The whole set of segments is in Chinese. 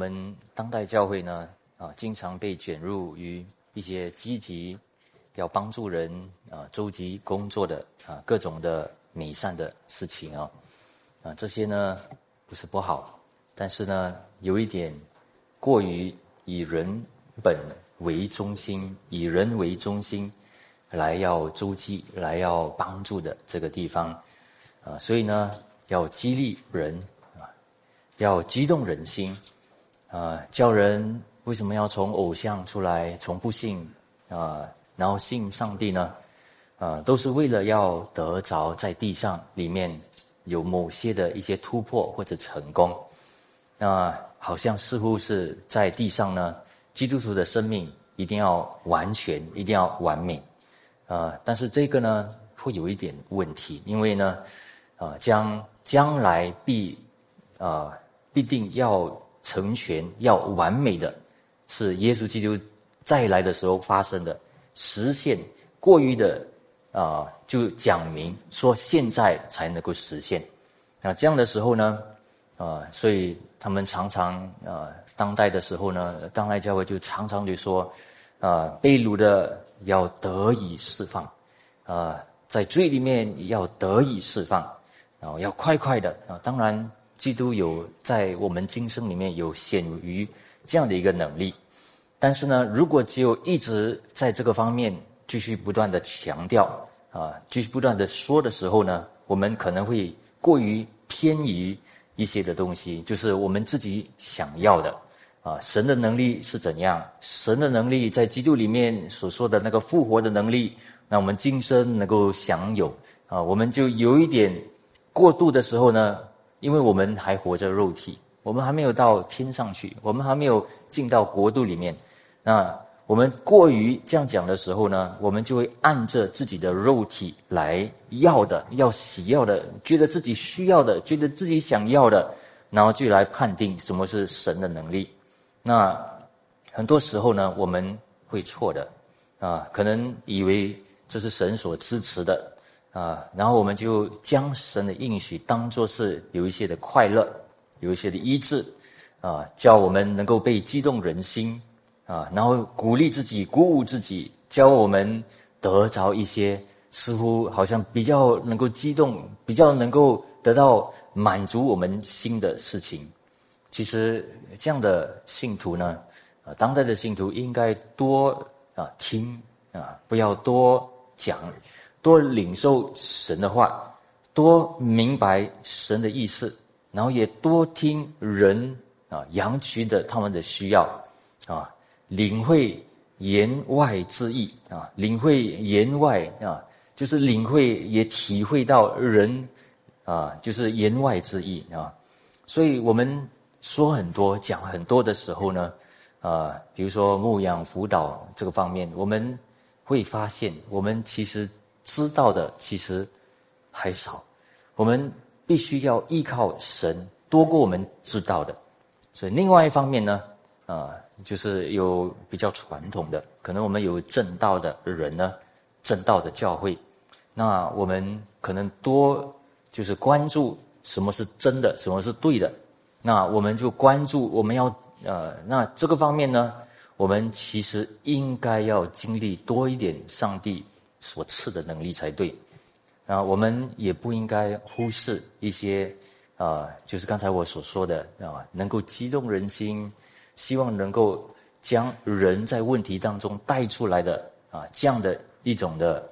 们当代教会呢，经常被卷入于一些积极要帮助人周集工作的各种的美善的事情这些呢不是不好，但是呢有一点过于以人本为中心，以人为中心来要周济，来要帮助的这个地方所以呢要激励人要激动人心叫人为什么要从偶像出来，从不信然后信上帝呢都是为了要得着在地上里面有某些的一些突破或者成功。那好像似乎是在地上呢，基督徒的生命一定要完全，一定要完美但是这个呢会有一点问题，因为呢将来必定要成全要完美的是耶稣基督再来的时候发生的实现，过于的就讲明说现在才能够实现。那这样的时候呢所以他们常常当代的时候呢，当代教会就常常就说被掳的要得以释放在罪里面要得以释放然后要快快的当然基督有在我们今生里面有显于这样的一个能力，但是呢如果只有一直在这个方面继续不断的强调继续不断的说的时候呢，我们可能会过于偏移一些的东西，就是我们自己想要的神的能力是怎样，神的能力在基督里面所说的那个复活的能力，那我们今生能够享有我们就有一点过度的时候呢，因为我们还活着肉体，我们还没有到天上去，我们还没有进到国度里面，那我们过于这样讲的时候呢，我们就会按着自己的肉体来要的，要喜要的，觉得自己需要的，觉得自己想要的，然后就来判定什么是神的能力。那很多时候呢我们会错的可能以为这是神所支持的然后我们就将神的应许当作是有一些的快乐，有一些的医治叫我们能够被激动人心然后鼓励自己，鼓舞自己，教我们得着一些似乎好像比较能够激动，比较能够得到满足我们心的事情。其实这样的信徒呢当代的信徒应该多听不要多讲，多领受神的话，多明白神的意思，然后也多听人羊群的他们的需要领会言外之意领会言外就是领会也体会到人就是言外之意所以我们说很多讲很多的时候呢比如说牧养辅导这个方面，我们会发现我们其实知道的其实还少，我们必须要依靠神多过我们知道的。所以另外一方面呢就是有比较传统的，可能我们有正道的人呢，正道的教会，那我们可能多就是关注什么是真的，什么是对的，那我们就关注我们要那这个方面呢，我们其实应该要经历多一点上帝所赐的能力才对我们也不应该忽视一些就是刚才我所说的能够激动人心，希望能够将人在问题当中带出来的这样的一种的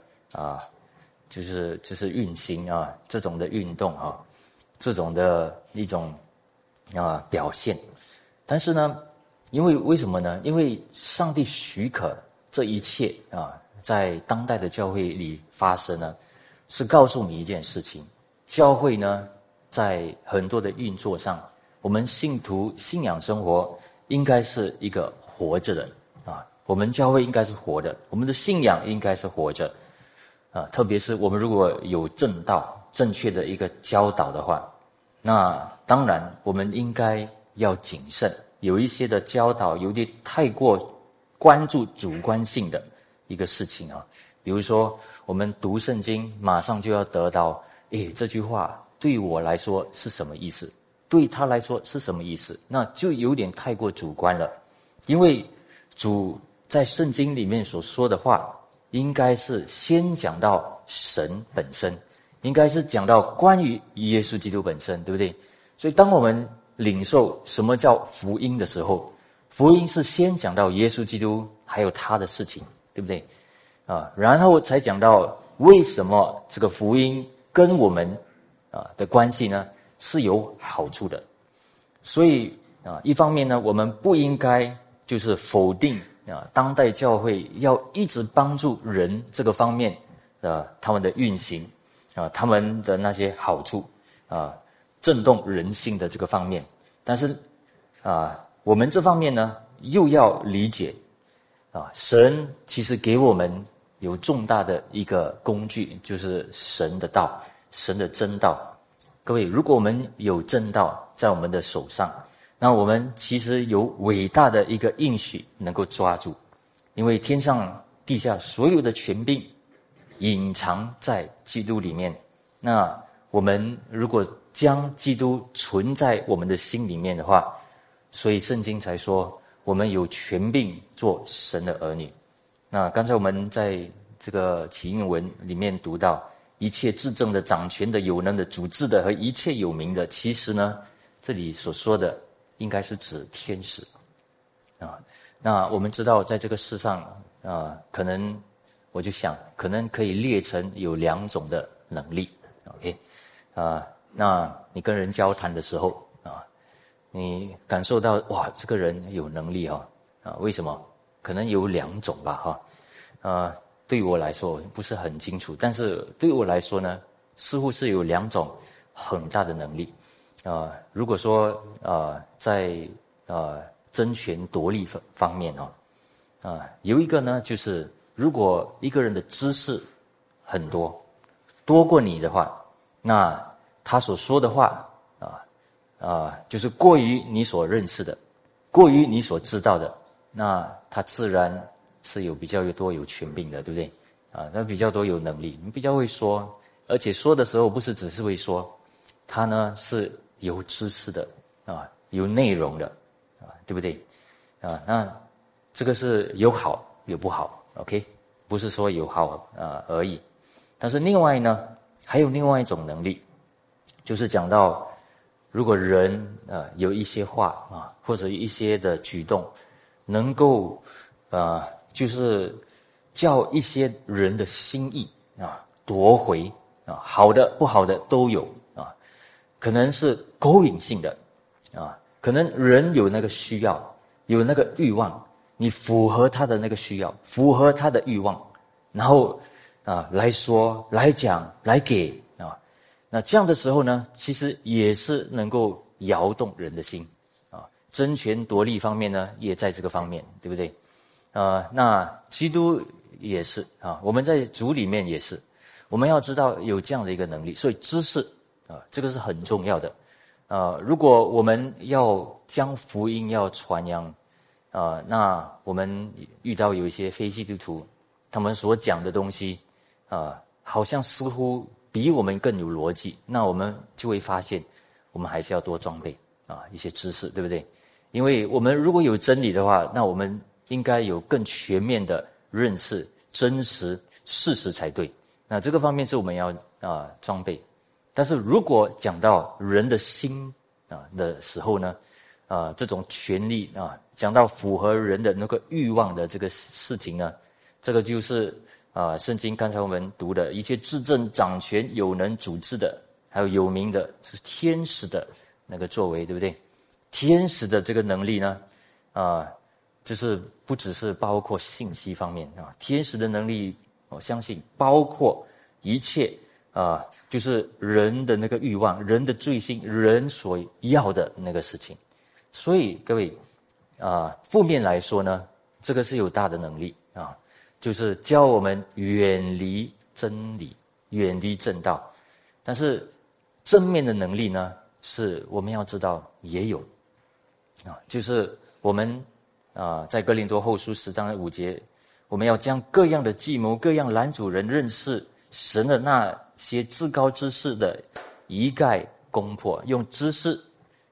就是运行这种的运动这种的一种表现。但是呢为什么呢？因为上帝许可这一切在当代的教会里发生呢，是告诉你一件事情，教会呢在很多的运作上，我们信徒信仰生活应该是一个活着的我们教会应该是活的，我们的信仰应该是活着特别是我们如果有正道正确的一个教导的话，那当然我们应该要谨慎，有一些的教导有点太过关注主观性的一个事情比如说我们读圣经马上就要得到这句话对我来说是什么意思对他来说是什么意思？那就有点太过主观了，因为主在圣经里面所说的话，应该是先讲到神本身，应该是讲到关于耶稣基督本身，对不对？所以当我们领受什么叫福音的时候，福音是先讲到耶稣基督还有他的事情，对不对？然后才讲到为什么这个福音跟我们的关系呢是有好处的。所以一方面呢，我们不应该就是否定当代教会要一直帮助人这个方面他们的运行他们的那些好处震动人心的这个方面，但是我们这方面呢又要理解神其实给我们有重大的一个工具，就是神的道，神的真道。各位，如果我们有真道在我们的手上，那我们其实有伟大的一个应许能够抓住，因为天上地下所有的权柄隐藏在基督里面。那我们如果将基督存在我们的心里面的话，所以圣经才说我们有权柄做神的儿女。那刚才我们在这个起应文里面读到，一切至正的、掌权的、有能的、主治的和一切有名的，其实呢这里所说的应该是指天使那我们知道在这个世上可能我就想可能可以列成有2种的能力 OK 那你跟人交谈的时候你感受到哇这个人有能力为什么？可能有2种吧对我来说不是很清楚，但是对我来说呢似乎是有2种很大的能力如果说在争权夺利方面有一个呢就是如果一个人的知识很多过你的话，那他所说的话就是过于你所认识的，过于你所知道的，那他自然是有比较多有权柄的，对不对他比较多有能力，你比较会说，而且说的时候不是只是会说，他呢是有知识的有内容的对不对那这个是有好有不好 OK 不是说有好而已。但是另外呢还有另外一种能力，就是讲到如果人有一些话或者一些的举动能够就是叫一些人的心意夺回好的不好的都有可能是勾引性的可能人有那个需要有那个欲望，你符合他的那个需要，符合他的欲望，然后来说来讲来给那这样的时候呢其实也是能够摇动人的心争权夺利方面呢也在这个方面，对不对那基督也是我们在主里面也是，我们要知道有这样的一个能力，所以知识这个是很重要的如果我们要将福音要传扬那我们遇到有一些非基督徒，他们所讲的东西好像似乎比我们更有逻辑，那我们就会发现我们还是要多装备一些知识，对不对？因为我们如果有真理的话，那我们应该有更全面的认识真实事实才对，那这个方面是我们要装备。但是如果讲到人的心的时候呢这种权利讲到符合人的那个欲望的这个事情呢，这个就是圣经刚才我们读的一切至正掌权有能主治的还有有名的是天使的那个作为，对不对？天使的这个能力呢就是不只是包括信息方面天使的能力我相信包括一切就是人的那个欲望，人的罪性，人所要的那个事情。所以各位负面来说呢，这个是有大的能力就是教我们远离真理，远离正道。但是正面的能力呢，是我们要知道也有就是我们在哥林多后书10章5节，我们要将各样的计谋，各样拦阻人认识神的那些至高之事的一概攻破，用知识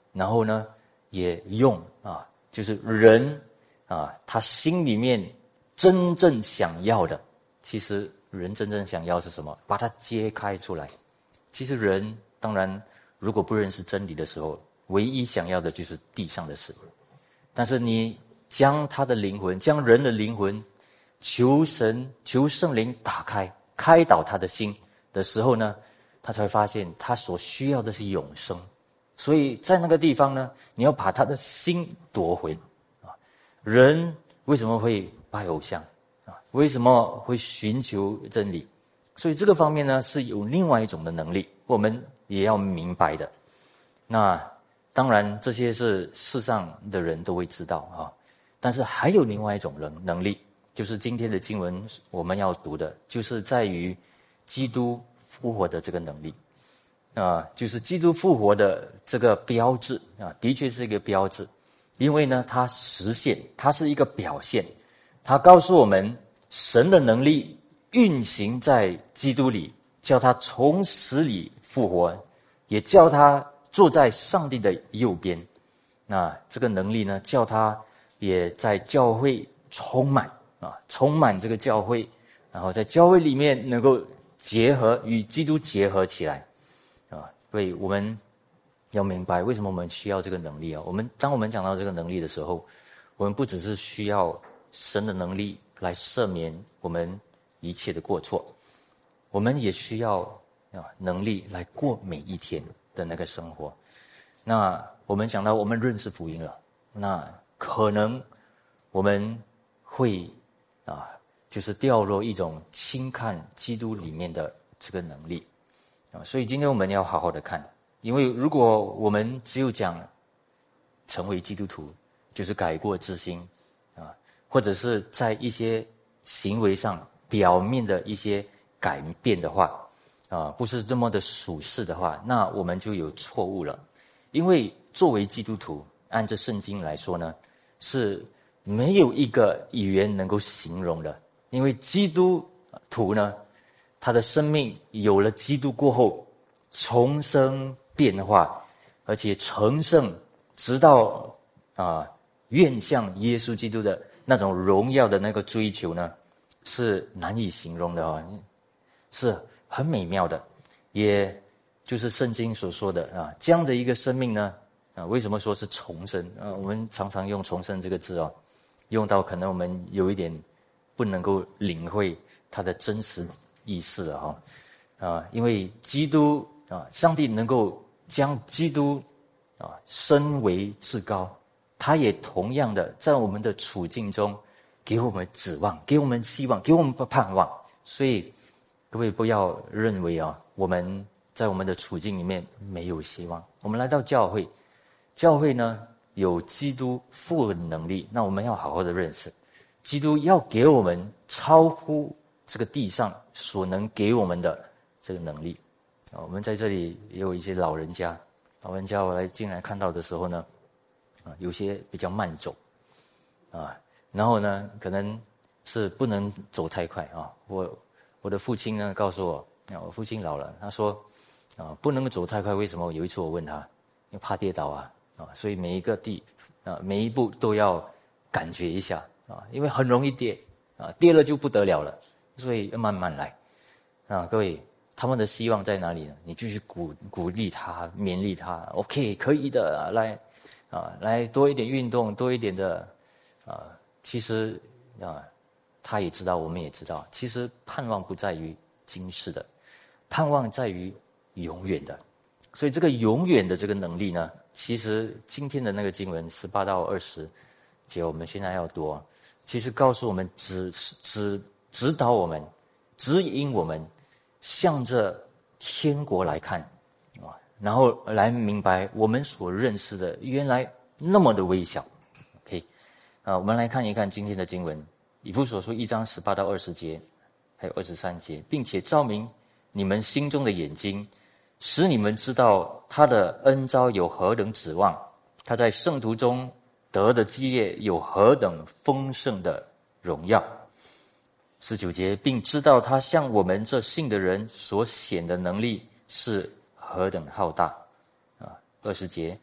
然后呢，也用就是人他心里面真正想要的，其实人真正想要是什么？把它揭开出来。其实人当然如果不认识真理的时候，唯一想要的就是地上的事。但是你将他的灵魂，将人的灵魂，求神求圣灵打开，开导他的心的时候呢，他才会发现他所需要的是永生。所以在那个地方呢，你要把他的心夺回人为什么会拜偶像为什么会寻求真理？所以这个方面呢，是有另外一种的能力，我们也要明白的。那当然这些是世上的人都会知道但是还有另外一种能力，就是今天的经文我们要读的，就是在于基督复活的这个能力就是基督复活的这个标志的确是一个标志，因为呢它实现，它是一个表现，它告诉我们神的能力运行在基督里，叫他从死里复活，也叫他坐在上帝的右边。那这个能力呢，叫他也在教会充满充满这个教会，然后在教会里面能够结合，与基督结合起来所以我们要明白为什么我们需要这个能力当我们讲到这个能力的时候，我们不只是需要神的能力来赦免我们一切的过错，我们也需要能力来过每一天的那个生活。那我们讲到我们认识福音了，那可能我们会就是掉落一种轻看基督里面的这个能力所以今天我们要好好的看，因为如果我们只有讲成为基督徒，就是改过自新或者是在一些行为上表面的一些改变的话不是这么的属世的话，那我们就有错误了。因为作为基督徒，按着圣经来说呢，是没有一个语言能够形容的。因为基督徒呢，他的生命有了基督过后重生变化，而且成圣，直到愿向耶稣基督的那种荣耀的那个追求呢，是难以形容的是很美妙的，也就是圣经所说的这样的一个生命呢为什么说是重生我们常常用重生这个字用到可能我们有一点不能够领会它的真实意思了因为基督上帝能够将基督升为至高，他也同样的在我们的处境中给我们指望，给我们希望，给我们盼望。所以各位不要认为我们在我们的处境里面没有希望。我们来到教会，教会呢有基督复活的能力，那我们要好好的认识基督要给我们超乎这个地上所能给我们的这个能力我们在这里也有一些老人家我进来看到的时候呢有些比较慢走然后呢可能是不能走太快我的父亲呢告诉我我父亲老了，他说不能够走太快。为什么？有一次我问他，因为怕跌倒所以每一步都要感觉一下因为很容易跌跌了就不得了了，所以要慢慢来各位，他们的希望在哪里呢？你继续鼓励他，勉励他 ，OK， 可以的，来多一点运动，多一点的其实他也知道，我们也知道，其实盼望不在于今世的，盼望在于永远的。所以这个永远的这个能力呢，其实今天的那个经文18到20节，我们现在要读其实告诉我们指导我们，指引我们向着天国来看然后来明白我们所认识的原来那么的微小。OK，我们来看一看今天的经文，以弗所书1章18到20节，还有23节，并且照明你们心中的眼睛，使你们知道他的恩召有何等指望，他在圣徒中得的基业有何等丰盛的荣耀。19节，并知道他向我们这信的人所显的能力是何等浩大20节，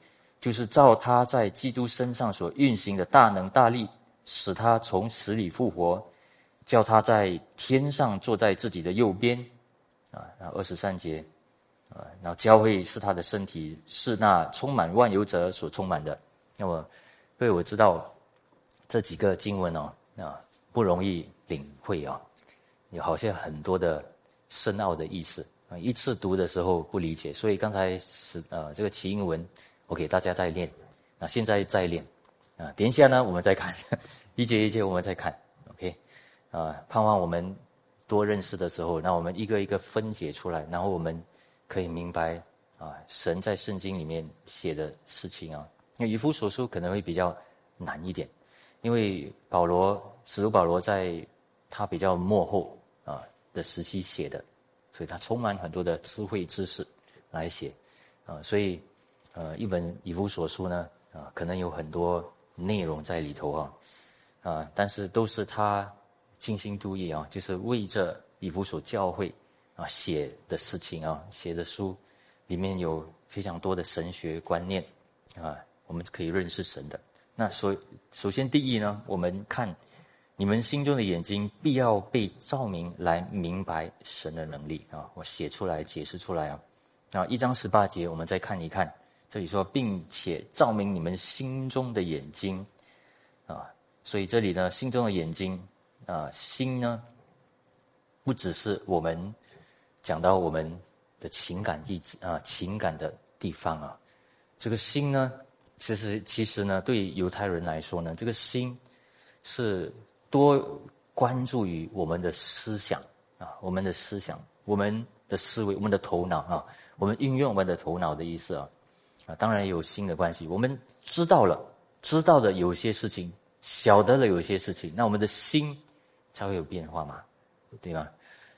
就是照他在基督身上所运行的大能大力，使他从死里复活，叫他在天上坐在自己的右边。然后23节，然后教会是他的身体，是那充满万有者所充满的。那么，各位我知道这几个经文不容易领会有好像很多的深奥的意思一次读的时候不理解，所以刚才这个起英文我给大家再练现在再练等一下呢我们再看一节一节我们再看 OK 盼望我们多认识的时候，那我们一个一个分解出来，然后我们可以明白神在圣经里面写的事情因为以弗所书可能会比较难一点，因为使徒保罗在他比较末后的时期写的，所以他充满很多的智慧知识来写所以一本以弗所书呢可能有很多内容在里头但是都是他精心度意就是为着以弗所教会写的事情写的书里面有非常多的神学观念我们可以认识神的。那首先第一呢，我们看你们心中的眼睛必要被照明来明白神的能力我写出来解释出来1章18节我们再看一看，这里说并且照明你们心中的眼睛所以这里呢心中的眼睛心呢不只是我们讲到我们的情感意志情感的地方这个心呢其实呢对犹太人来说呢，这个心是多关注于我们的思想我们的思想，我们的思维，我们的头脑我们运用我们的头脑的意思当然有心的关系，我们知道的有些事情，晓得了有些事情，那我们的心才会有变化嘛，对吗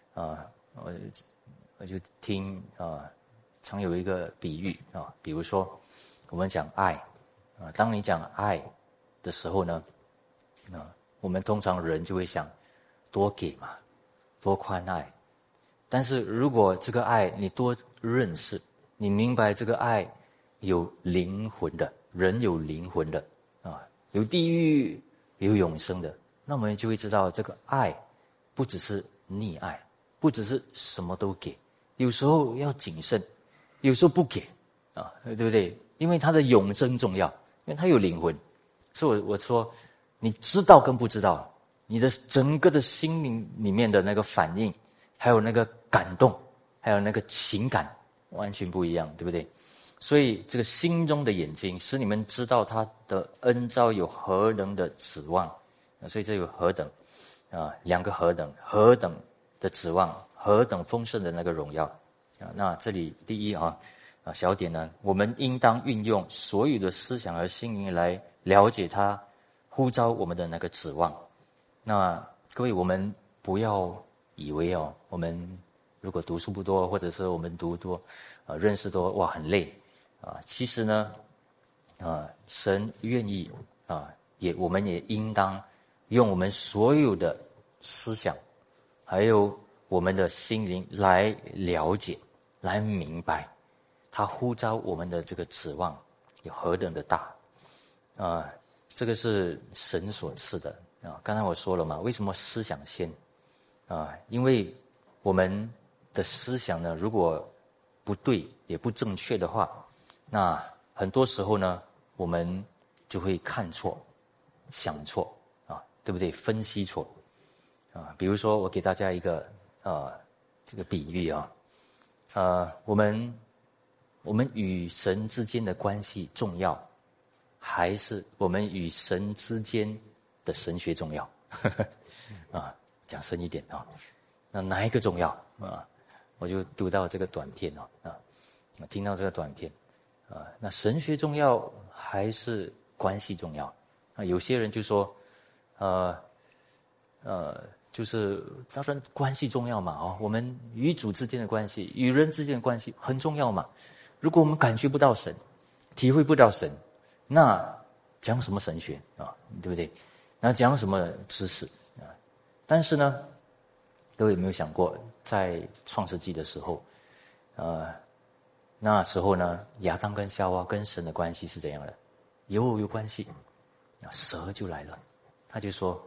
我就听常有一个比喻比如说我们讲爱当你讲爱的时候呢我们通常人就会想多给嘛，多宽爱。但是如果这个爱你多认识，你明白这个爱有灵魂的，人有灵魂的有地狱有永生的，那我们就会知道这个爱不只是溺爱，不只是什么都给，有时候要谨慎，有时候不给对不对？因为它的永生重要，因为它有灵魂。所以我说你知道跟不知道，你的整个的心灵里面的那个反应，还有那个感动，还有那个情感完全不一样，对不对？所以这个心中的眼睛使你们知道他的恩召有何等的指望所以这有何等两个何等的指望，何等丰盛的那个荣耀那这里第一小点呢，我们应当运用所有的思想和心灵来了解他呼召我们的那个指望。那各位，我们不要以为我们如果读书不多，或者是我们读多认识多，哇很累其实呢神愿意我们也应当用我们所有的思想还有我们的心灵来了解，来明白他呼召我们的这个指望有何等的大这个是神所赐的刚才我说了嘛，为什么思想先因为我们的思想呢如果不对也不正确的话，那很多时候呢我们就会看错想错对不对？分析错比如说我给大家一个这个比喻我们与神之间的关系重要，还是我们与神之间的神学重要讲深一点那哪一个重要我就读到这个短片听到这个短片那神学重要还是关系重要有些人就说就是当然关系重要嘛我们与主之间的关系，与人之间的关系很重要嘛。如果我们感觉不到神，体会不到神，那讲什么神学对不对？那讲什么知识但是呢，各位有没有想过，在创世纪的时候那时候呢，亚当跟夏娃跟神的关系是怎样的？有关系。蛇就来了，他就说，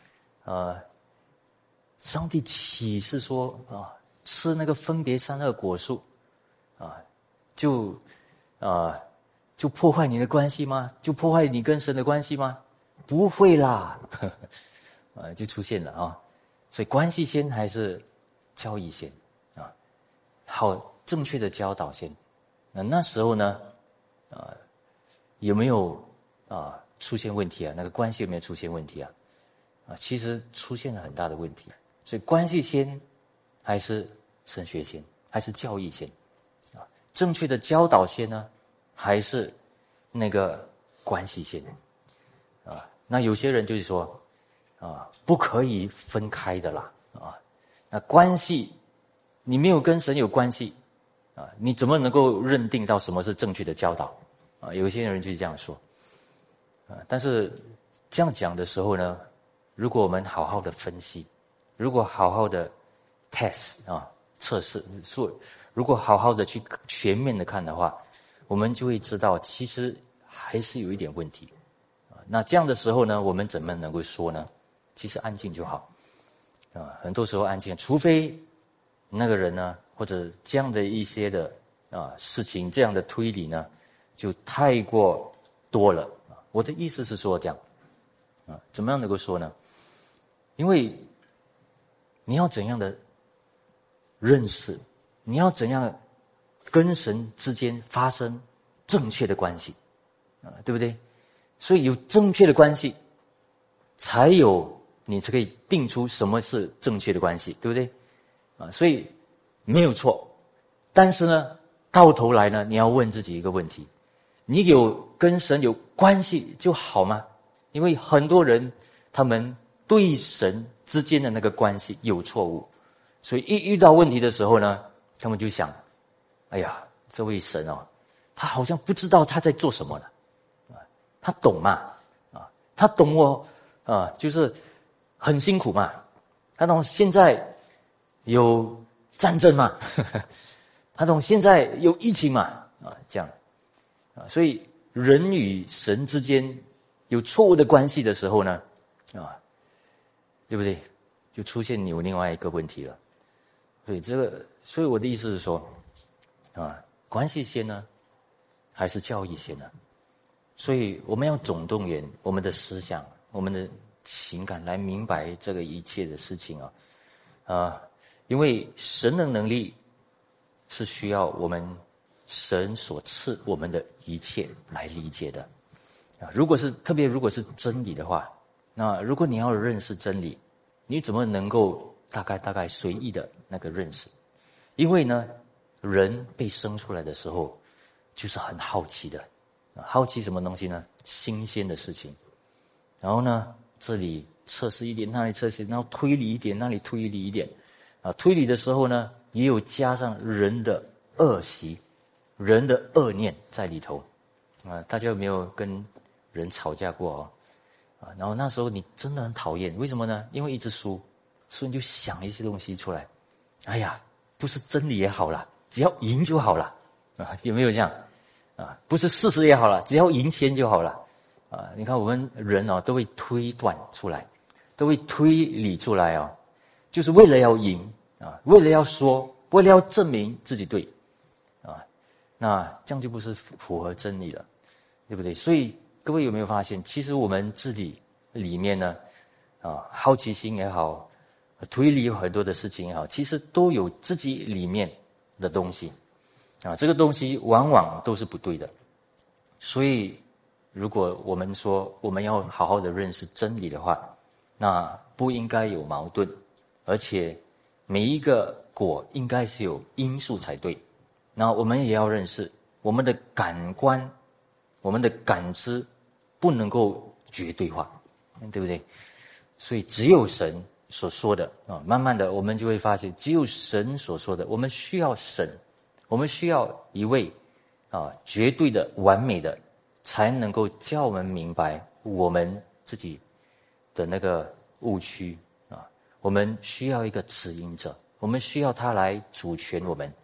上帝启示说吃那个分别善恶果树，就破坏你的关系吗？就破坏你跟神的关系吗？不会啦，就出现了啊。所以关系先还是教义先啊？好，正确的教导先。那时候呢，有没有出现问题啊？那个关系有没有出现问题啊？其实出现了很大的问题。所以关系先还是神学先，还是教义先？正确的教导先呢，还是那个关系先？那有些人就是说，不可以分开的啦，那关系你没有跟神有关系，你怎么能够认定到什么是正确的教导？有些人就是这样说，但是这样讲的时候呢，如果我们好好的分析，如果好好的 test 测试，如果好好的去全面的看的话，我们就会知道其实还是有一点问题。那这样的时候呢，我们怎么能够说呢？其实安静就好。很多时候安静，除非那个人呢，或者这样的一些的事情，这样的推理呢，就太过多了。我的意思是说这样，怎么样能够说呢？因为你要怎样的认识，你要怎样跟神之间发生正确的关系，对不对？所以有正确的关系，才有你才可以定出什么是正确的关系，对不对？所以没有错，但是呢，到头来呢，你要问自己一个问题：你有跟神有关系就好吗？因为很多人他们对神之间的那个关系有错误，所以一遇到问题的时候呢，他们就想：哎呀，这位神他好像不知道他在做什么呢。他懂嘛？他懂我就是很辛苦嘛。他懂现在有战争嘛？他懂现在有疫情嘛？这样所以人与神之间有错误的关系的时候呢，对不对？就出现有另外一个问题了。所以我的意思是说，关系先呢，还是教义先呢？所以我们要总动员我们的思想、我们的情感来明白这个一切的事情因为神的能力是需要我们神所赐我们的一切来理解的如果是真理的话，那如果你要认识真理，你怎么能够大概随意的那个认识？因为呢，人被生出来的时候就是很好奇的。好奇什么东西呢？新鲜的事情。然后呢，这里测试一点，那里测试，然后推理一点，那里推理一点。推理的时候呢，也有加上人的恶习、人的恶念在里头。大家有没有跟人吵架过然后那时候你真的很讨厌，为什么呢？因为一直输，所以你就想一些东西出来。哎呀，不是真理也好了，只要赢就好了有没有这样？不是事实也好了，只要赢先就好了。你看我们人都会推断出来，都会推理出来就是为了要赢为了要说，为了要证明自己对那这样就不是符合真理了，对不对？所以各位有没有发现，其实我们自己里面呢好奇心也好，推理有很多的事情也好，其实都有自己里面的东西这个东西往往都是不对的。所以如果我们说我们要好好的认识真理的话，那不应该有矛盾，而且每一个果应该是有因素才对。那我们也要认识我们的感官，我们的感知不能够绝对化，对不对？所以只有神所说的慢慢的我们就会发现，只有神所说的，我们需要神，我们需要一位绝对的完美的，才能够叫我们明白我们自己的那个误区我们需要一个指引者，我们需要他来主权我们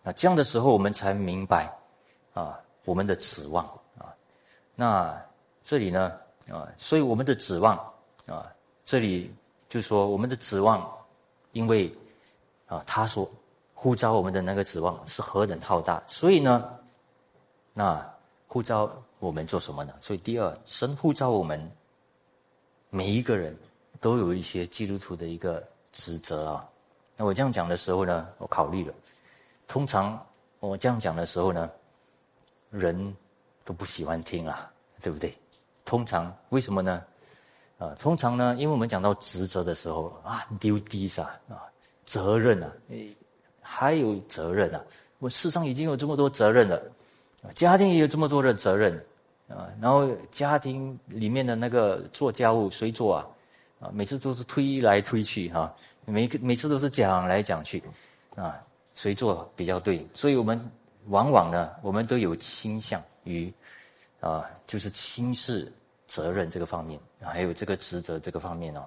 这样的时候我们才明白我们的指望那这里呢所以我们的指望这里就说我们的指望，因为他所呼召我们的那个指望是何等浩大，所以呢，那呼召我们做什么呢？所以第二，神呼召我们每一个人都有一些基督徒的一个职责那我这样讲的时候呢，我考虑了，通常我这样讲的时候呢，人都不喜欢听对不对？通常为什么呢？通常呢，因为我们讲到职责的时候duties责任还有责任我世上已经有这么多责任了，家庭也有这么多的责任然后家庭里面的那个做家务谁做每次都是推来推去每次都是讲来讲去谁做比较对，所以我们往往呢，我们都有倾向于就是轻视责任这个方面还有这个职责这个方面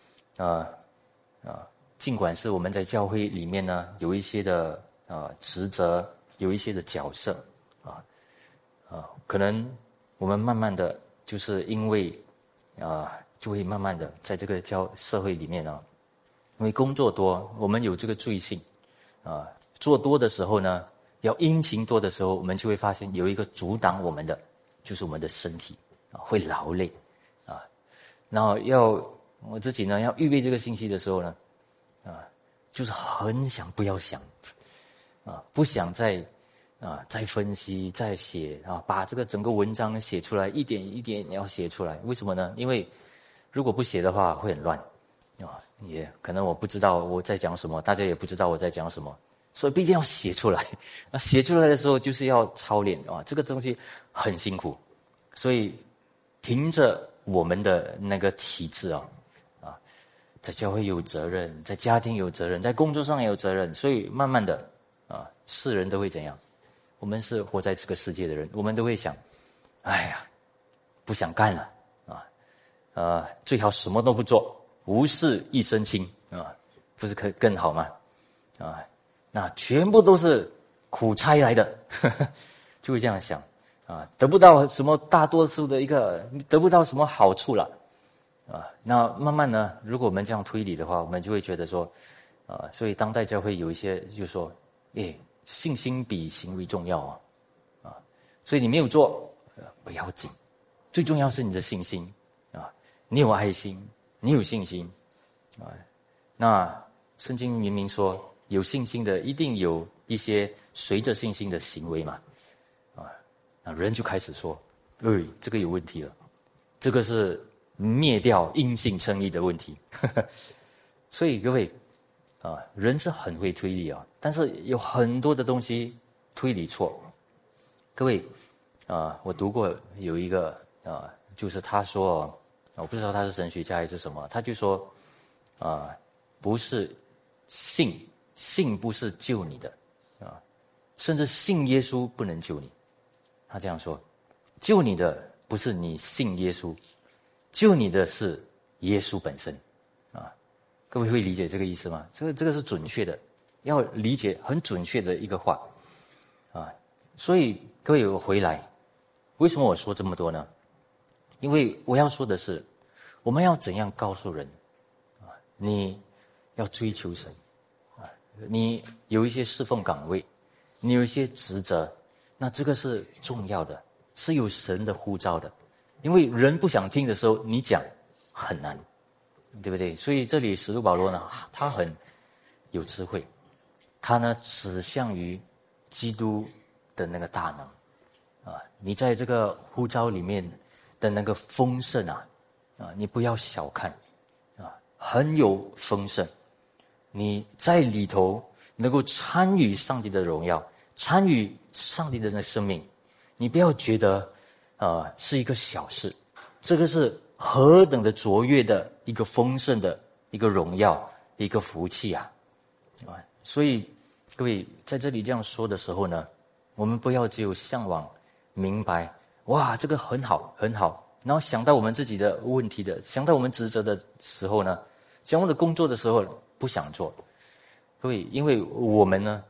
尽管是我们在教会里面呢有一些的职责，有一些的角色可能我们慢慢的就是因为就会慢慢的在这个社会里面因为工作多，我们有这个罪性做多的时候呢，要殷勤多的时候，我们就会发现有一个阻挡我们的，就是我们的身体会劳累然后我自己呢要预备这个信息的时候呢就是很想不要想不想再分析再写把这个整个文章写出来，一点一点要写出来。为什么呢？因为如果不写的话会很乱也可能我不知道我在讲什么，大家也不知道我在讲什么，所以必定要写出来写出来的时候就是要操练这个东西很辛苦，所以凭着我们的那个体质在教会有责任，在家庭有责任，在工作上也有责任，所以慢慢的世人都会怎样？我们是活在这个世界的人，我们都会想，哎呀，不想干了最好什么都不做，无事一身轻不是更好吗？那全部都是苦差来的就会这样想得不到什么大多数的得不到什么好处了那慢慢呢，如果我们这样推理的话，我们就会觉得说所以当代教会有一些就说信心比行为重要所以你没有做不要紧，最重要是你的信心你有爱心，你有信心那圣经明明说有信心的一定有一些随着信心的行为嘛那人就开始说这个有问题了，这个是灭掉因信称义的问题所以各位人是很会推理但是有很多的东西推理错。各位我读过有一个就是他说我不知道他是神学家还是什么，他就说不是信不是救你的甚至信耶稣不能救你。他这样说，救你的不是你信耶稣，救你的是耶稣本身各位会理解这个意思吗？这个是准确的，要理解很准确的一个话所以各位我回来，为什么我说这么多呢？因为我要说的是，我们要怎样告诉人你要追求神你有一些侍奉岗位，你有一些职责，那这个是重要的，是有神的呼召的。因为人不想听的时候，你讲很难，对不对？所以这里使徒保罗呢，他很有智慧，他呢指向于基督的那个大能你在这个呼召里面的那个丰盛你不要小看很有丰盛，你在里头能够参与上帝的荣耀，参与上帝的那生命，你不要觉得是一个小事，这个是何等的卓越的一个丰盛的一个荣耀，一个福气所以各位在这里这样说的时候呢，我们不要只有向往明白哇这个很好很好，然后想到我们自己的问题的，想到我们职责的时候呢，想我们的工作的时候不想做。各位因为我们呢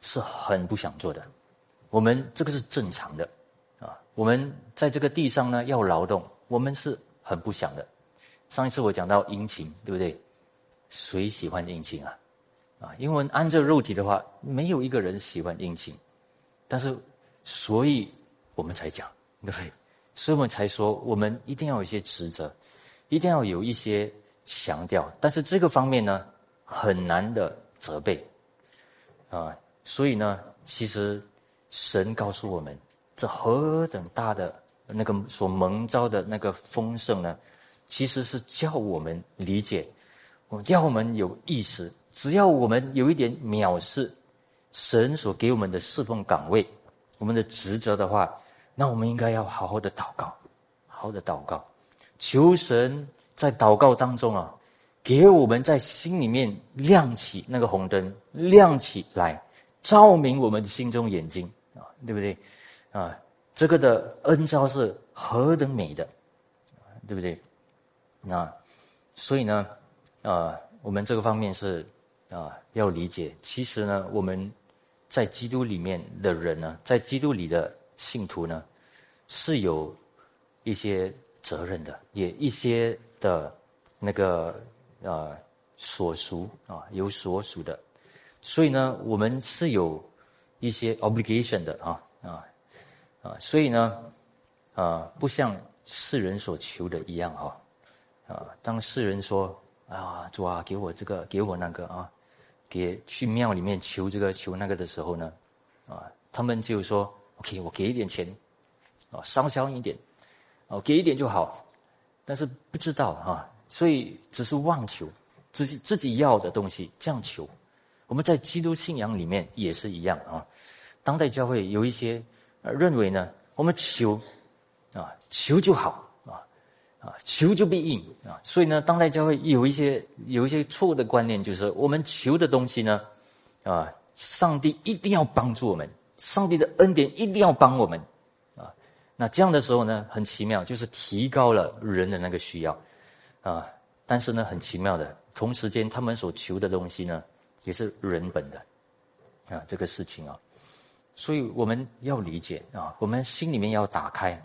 是很不想做的。我们这个是正常的啊。我们在这个地上呢要劳动，我们是很不想的。上一次我讲到殷勤，对不对？谁喜欢殷勤啊？因为按照肉体的话，没有一个人喜欢殷勤。但是，所以我们才讲，对不对？所以我们才说，我们一定要有一些职责，一定要有一些强调。但是这个方面呢，很难的责备所以呢，其实神告诉我们，这何等大的那个所蒙召的那个丰盛呢，其实是叫我们理解，要我们有意识，只要我们有一点藐视神所给我们的侍奉岗位，我们的职责的话，那我们应该要好好的祷告，好好的祷告，求神在祷告当中给我们在心里面亮起那个红灯，亮起来，照明我们心中眼睛对不对这个的恩召是何等美的，对不对？所以呢我们这个方面是要理解，其实呢我们在基督里面的人呢，在基督里的信徒呢，是有一些责任的，也一些的那个所属有所属的。所以呢我们是有一些 obligation 的所以呢不像世人所求的一样当世人说主啊给我这个给我那个去庙里面求这个求那个的时候呢他们就说 OK 我给一点钱稍稍一点给一点就好，但是不知道所以只是妄求自己要的东西这样求。我们在基督信仰里面也是一样当代教会有一些认为呢，我们求就好求就必应所以呢，当代教会有一些错误的观念，就是我们求的东西呢上帝一定要帮助我们，上帝的恩典一定要帮我们那这样的时候呢，很奇妙，就是提高了人的那个需要但是呢，很奇妙的，同时间他们所求的东西呢，也是人本的这个事情所以我们要理解我们心里面要打开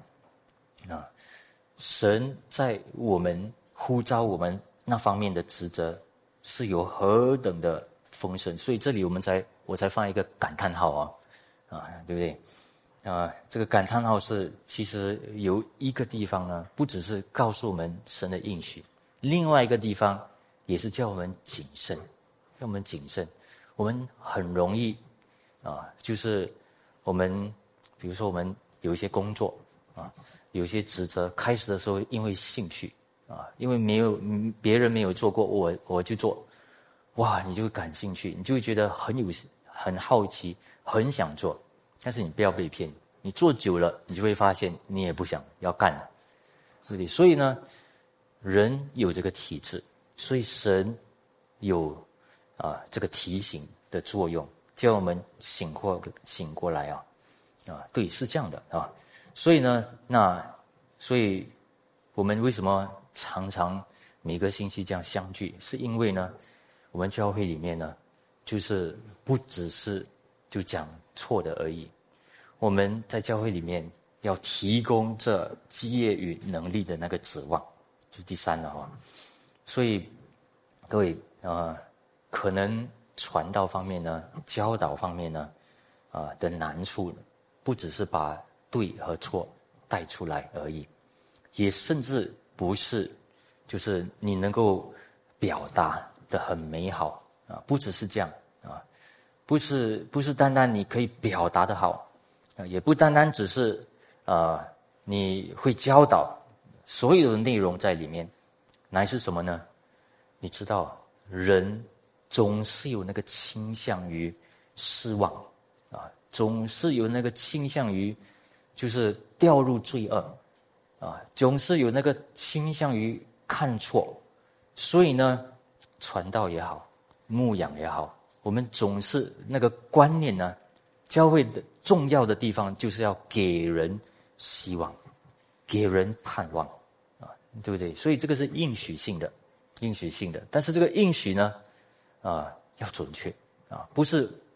神在我们呼召我们那方面的职责是有何等的丰盛，所以这里我才放一个感叹号对不对这个感叹号是其实有一个地方呢，不只是告诉我们神的应许，另外一个地方也是叫我们谨慎，叫我们谨慎。我们很容易就是我们比如说我们有一些工作有一些职责，开始的时候因为兴趣因为别人没有做过，我就做，哇，你就会感兴趣，你就会觉得很好奇，很想做。但是你不要被骗，你做久了，你就会发现你也不想要干了，对不对？所以呢，人有这个体质，所以神有这个提醒的作用，叫我们醒过来对，是这样的所以呢，所以我们为什么常常每个星期这样相聚，是因为呢，我们教会里面呢，就是不只是就讲错的而已，我们在教会里面要提供这基业与能力的那个指望，就是第三了所以各位可能传道方面呢，教导方面呢的难处，不只是把对和错带出来而已，也甚至不是就是你能够表达的很美好不只是这样不是单单你可以表达的好也不单单只是你会教导所有的内容在里面，乃是什么呢？你知道人总是有那个倾向于失望总是有那个倾向于就是掉入罪恶总是有那个倾向于看错，所以呢，传道也好，牧养也好，我们总是那个观念呢，教会的重要的地方就是要给人希望，给人盼望对不对？所以这个是应许性的，但是这个应许呢要准确不是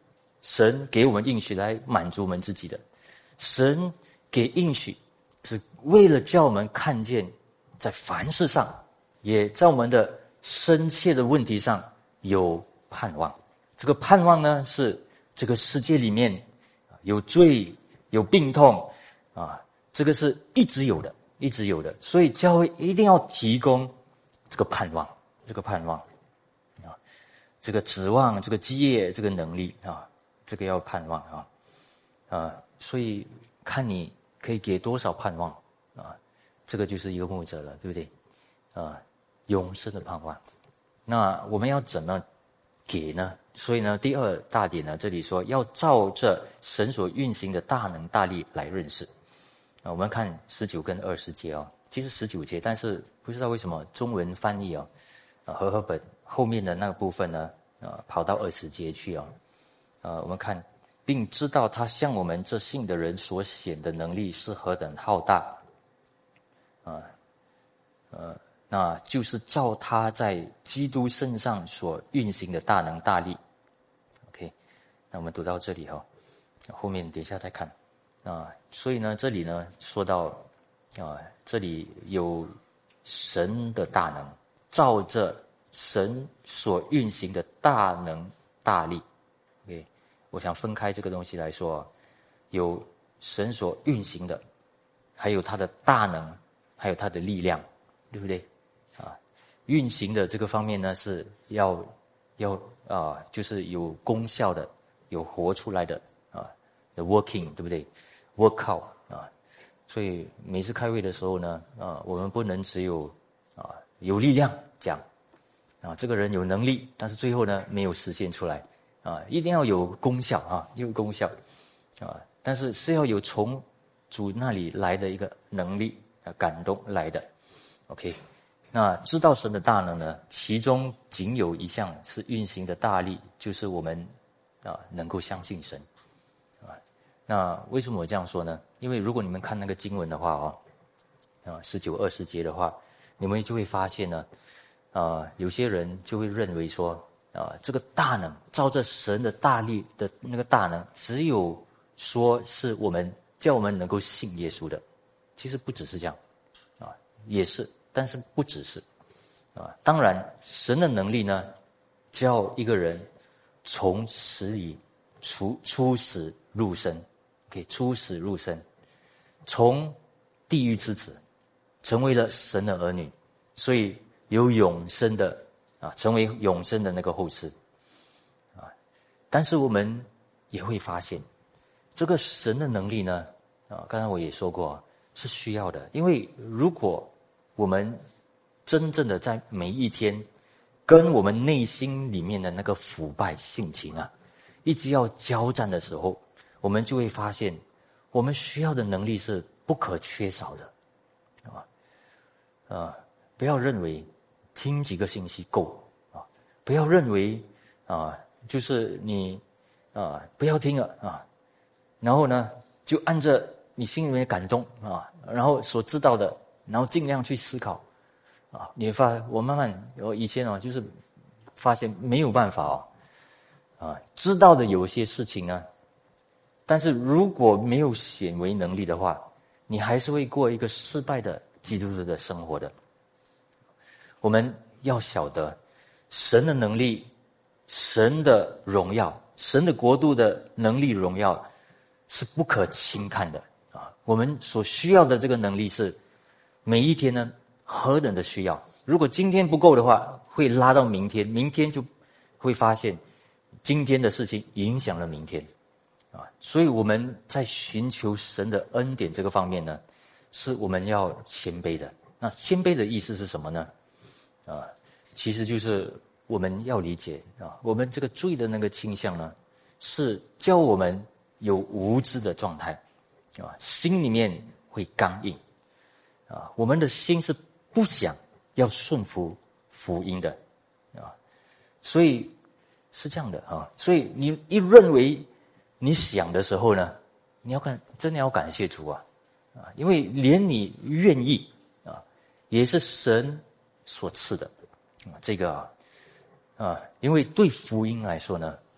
神给我们应许来满足我们自己的。神给应许是为了叫我们看见在凡事上，也在我们的深切的问题上有盼望。这个盼望呢，是这个世界里面有罪有病痛这个是一直有的，一直有的。所以教会一定要提供这个盼望，这个盼望这个指望，这个基业，这个能力这个要盼望所以看你可以给多少盼望这个就是一个牧者了，对不对永生的盼望。那我们要怎么给呢？所以呢，第二大点呢，这里说要照着神所运行的大能大力来认识我们看19跟20节其实19节，但是不知道为什么中文翻译和合本后面的那个部分呢跑到20节去我们看，并知道他向我们这信的人所显的能力是何等浩大那就是照他在基督身上所运行的大能大力。 OK， 那我们读到这里后面等一下再看所以呢，这里呢说到这里有神的大能，照着神所运行的大能大力。 OK， 我想分开这个东西来说有神所运行的，还有他的大能，还有他的力量，对不对运行的这个方面呢，是要就是有功效的，有活出来的the working， 对不对 ？work out 所以每次开会的时候呢我们不能只有有力量讲这个人有能力，但是最后呢没有实现出来一定要有功效有功效但是是要有从主那里来的一个能力感动来的。 OK， 那知道神的大能呢，其中仅有一项是运行的大力，就是我们能够相信神那为什么我这样说呢？因为如果你们看那个经文的话19、20节的话，你们就会发现呢有些人就会认为说这个大能照着神的大力的那个大能，只有说是我们叫我们能够信耶稣的，其实不只是这样也是，但是不只是当然神的能力呢，叫一个人从死里出死入生，OK， 出死入生，从地狱之子成为了神的儿女，所以有永生的成为永生的那个后嗣但是我们也会发现这个神的能力呢刚才我也说过是需要的。因为如果我们真正的在每一天跟我们内心里面的那个腐败性情一直要交战的时候，我们就会发现我们需要的能力是不可缺少的不要认为听几个信息够不要认为就是你不要听了然后呢就按着你心里面的感动然后所知道的，然后尽量去思考你会我以前就是发现没有办法知道的有些事情呢，但是如果没有显为能力的话，你还是会过一个失败的基督徒的生活的。我们要晓得神的能力，神的荣耀，神的国度的能力荣耀是不可轻看的我们所需要的这个能力是每一天呢何等的需要。如果今天不够的话，会拉到明天，明天就会发现今天的事情影响了明天所以我们在寻求神的恩典这个方面呢，是我们要谦卑的。那谦卑的意思是什么呢其实就是我们要理解我们这个罪的那个倾向呢，是叫我们有无知的状态心里面会刚硬我们的心是不想要顺服福音的所以是这样的所以你一认为你想的时候呢，你要真的要感谢主因为连你愿意也是神所赐的这个因为对福音来说呢，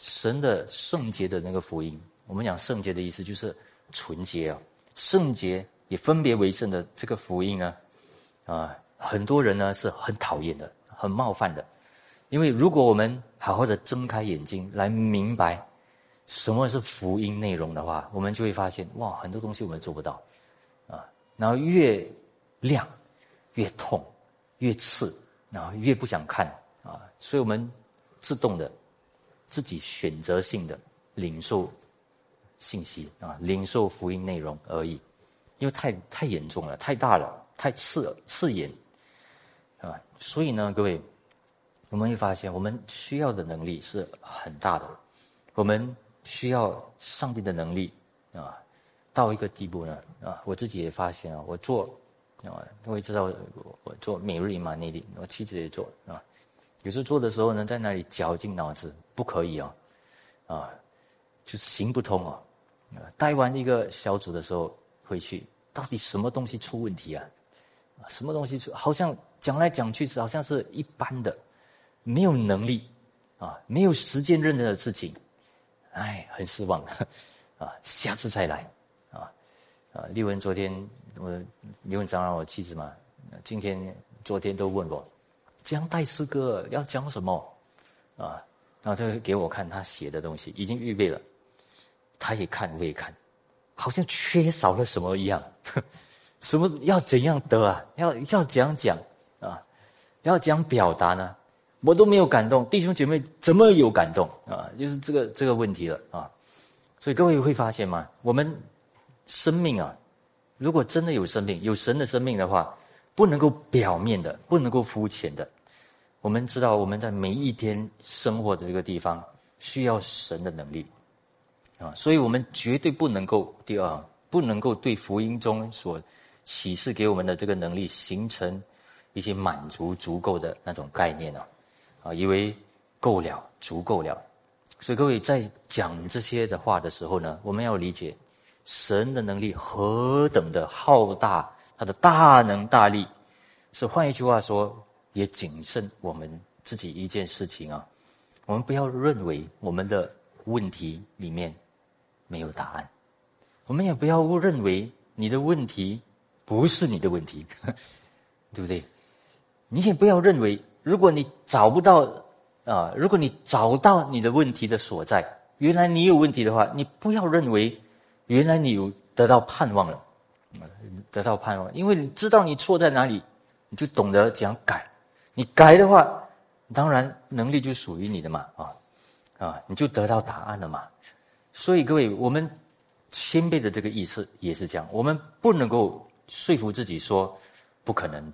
神的圣洁的那个福音。我们讲圣洁的意思就是纯洁啊，圣洁也分别为圣的这个福音呢，很多人呢是很讨厌的，很冒犯的。因为如果我们好好的睁开眼睛来明白什么是福音内容的话，我们就会发现，哇，很多东西我们做不到啊。然后越亮越痛越刺，然后越不想看啊。所以我们自动的自己选择性的领受信息啊，领受福音内容而已。因为太严重了，太大了，太刺眼啊。所以呢，各位，我们会发现我们需要的能力是很大的，我们需要上帝的能力啊，到一个地步呢啊，我自己也发现啊，我做啊，我也知道我做每日嘛内力，我妻子也做啊，有时候做的时候呢，在那里绞尽脑汁，不可以就是行不通啊。带完一个小组的时候回去，到底什么东西出问题啊？什么东西好像讲来讲去是好像是一般的。没有能力啊，没有时间认真的事情，很失望啊，下次再来丽文昨天丽文长老我妻子嘛，昨天都问我讲带诗歌要讲什么啊，然后他给我看他写的东西，已经预备了，他也看我也看，好像缺少了什么一样，什么要怎样得啊？要怎样讲啊？要怎样表达呢？我都没有感动，弟兄姐妹怎么有感动啊？就是这个问题了啊！所以各位会发现吗？我们生命啊，如果真的有生命，有神的生命的话，不能够表面的，不能够肤浅的。我们知道我们在每一天生活的这个地方需要神的能力啊，所以我们绝对不能够不能够对福音中所启示给我们的这个能力形成一些满足足够的那种概念以为够了，足够了。所以各位在讲这些的话的时候呢，我们要理解神的能力何等的浩大，他的大能大力，是换一句话说，也谨慎我们自己一件事情啊，我们不要认为我们的问题里面没有答案，我们也不要认为你的问题不是你的问题，对不对？你也不要认为如果你找不到如果你找到你的问题的所在，原来你有问题的话，你不要认为原来你有得到盼望了，得到盼望，因为你知道你错在哪里，你就懂得怎样改。你改的话，当然能力就属于你的嘛你就得到答案了嘛。所以各位，我们谦卑的这个意思也是这样，我们不能够说服自己说不可能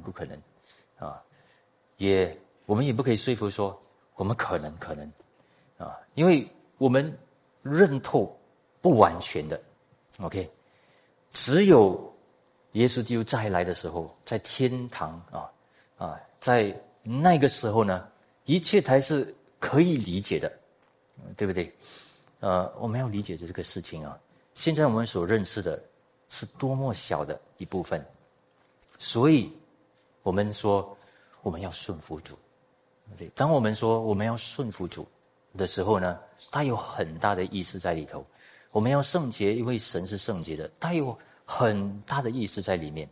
我们也不可以说服说我们可能因为我们认透不完全的 OK， 只有耶稣基督再来的时候，在天堂在那个时候呢，一切才是可以理解的，对不对？我们要理解这个事情现在我们所认识的是多么小的一部分，所以我们说我们要顺服主。当我们说我们要顺服主的时候呢，它有很大的意思在里头。我们要圣洁，因为神是圣洁的，它有很大的意思在里面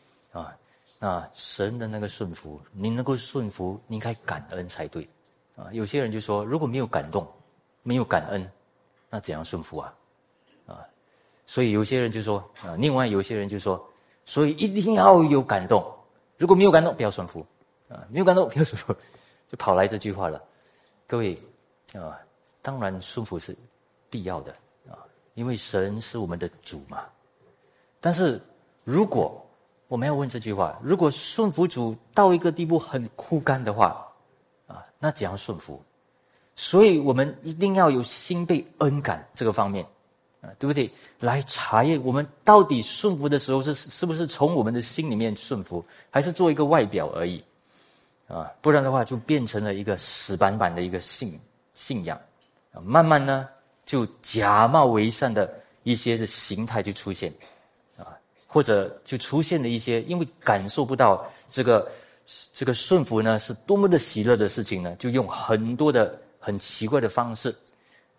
神的那个顺服，你能够顺服，你应该感恩才对有些人就说，如果没有感动，没有感恩，那怎样顺服所以有些人就说另外有些人就说，所以一定要有感动，如果没有感动，不要顺服没有感动，不要顺服，就跑来这句话了。各位当然顺服是必要的因为神是我们的主嘛。但是如果我们要问这句话，如果顺服主到一个地步很枯干的话那怎样顺服？所以我们一定要有心被恩感这个方面对不对？来查验我们到底顺服的时候是不是从我们的心里面顺服，还是做一个外表而已不然的话就变成了一个死板板的一个信仰慢慢呢就假冒为善的一些的形态就出现或者就出现了一些因为感受不到这个顺服呢是多么的喜乐的事情呢，就用很多的很奇怪的方式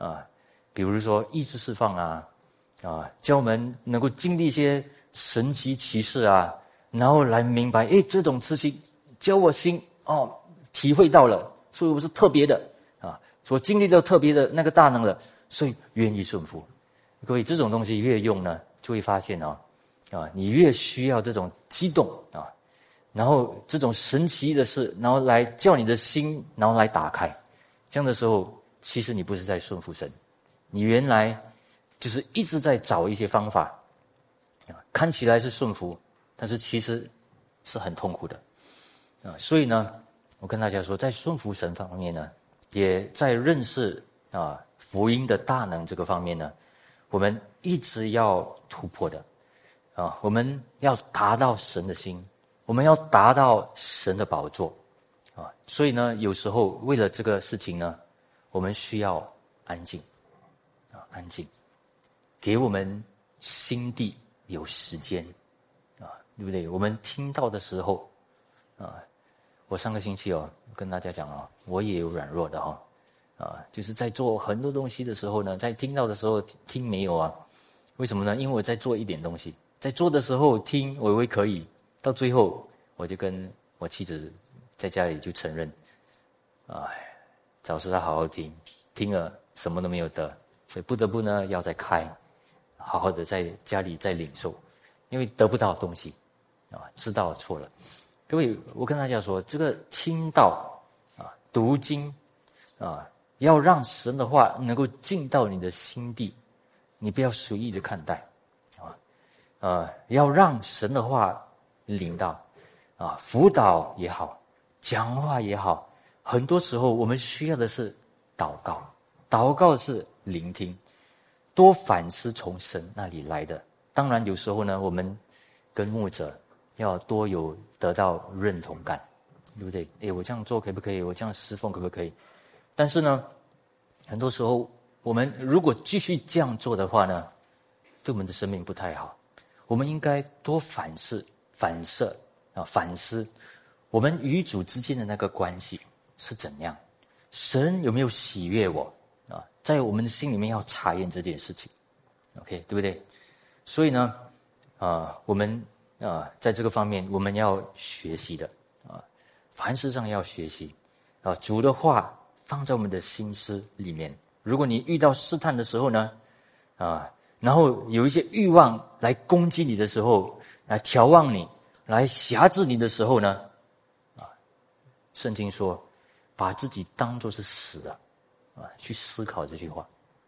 比如说意志释放教我们能够经历一些神奇奇事然后来明白，这种事情教我心体会到了，所以我是特别的所经历到特别的那个大能了，所以愿意顺服。各位，这种东西越用呢，就会发现你越需要这种激动然后这种神奇的事，然后来叫你的心，然后来打开。这样的时候，其实你不是在顺服神，你原来就是一直在找一些方法看起来是顺服，但是其实是很痛苦的所以呢，我跟大家说，在顺服神方面呢，也在认识福音的大能这个方面呢，我们一直要突破的我们要达到神的心，我们要达到神的宝座所以呢，有时候为了这个事情呢，我们需要安静安静，给我们心地有时间对不对？我们听到的时候我上个星期跟大家讲我也有软弱的就是在做很多东西的时候呢，在听到的时候听没有为什么呢？因为我在做一点东西，在做的时候听我以为可以，到最后我就跟我妻子在家里就承认早知道好好听，听了什么都没有得，所以不得不呢要再开，好好的在家里再领受，因为得不到东西知道错了。各位，我跟大家说，这个听到读经要让神的话能够进到你的心地，你不要随意的看待要让神的话领到辅导也好，讲话也好，很多时候我们需要的是祷告，祷告是聆听，多反思从神那里来的。当然有时候呢，我们跟牧者要多有得到认同感，对不对？我这样做可不可以？我这样侍奉可不可以？但是呢，很多时候我们如果继续这样做的话呢，对我们的生命不太好。我们应该多反思我们与主之间的那个关系是怎样，神有没有喜悦我在我们的心里面要查验这件事情 OK 对不对？所以呢我们在这个方面我们要学习的凡事上要学习主的话放在我们的心思里面。如果你遇到试探的时候呢然后有一些欲望来攻击你的时候，来挑旺你，来辖制你的时候呢圣经说把自己当作是死的去思考这句话，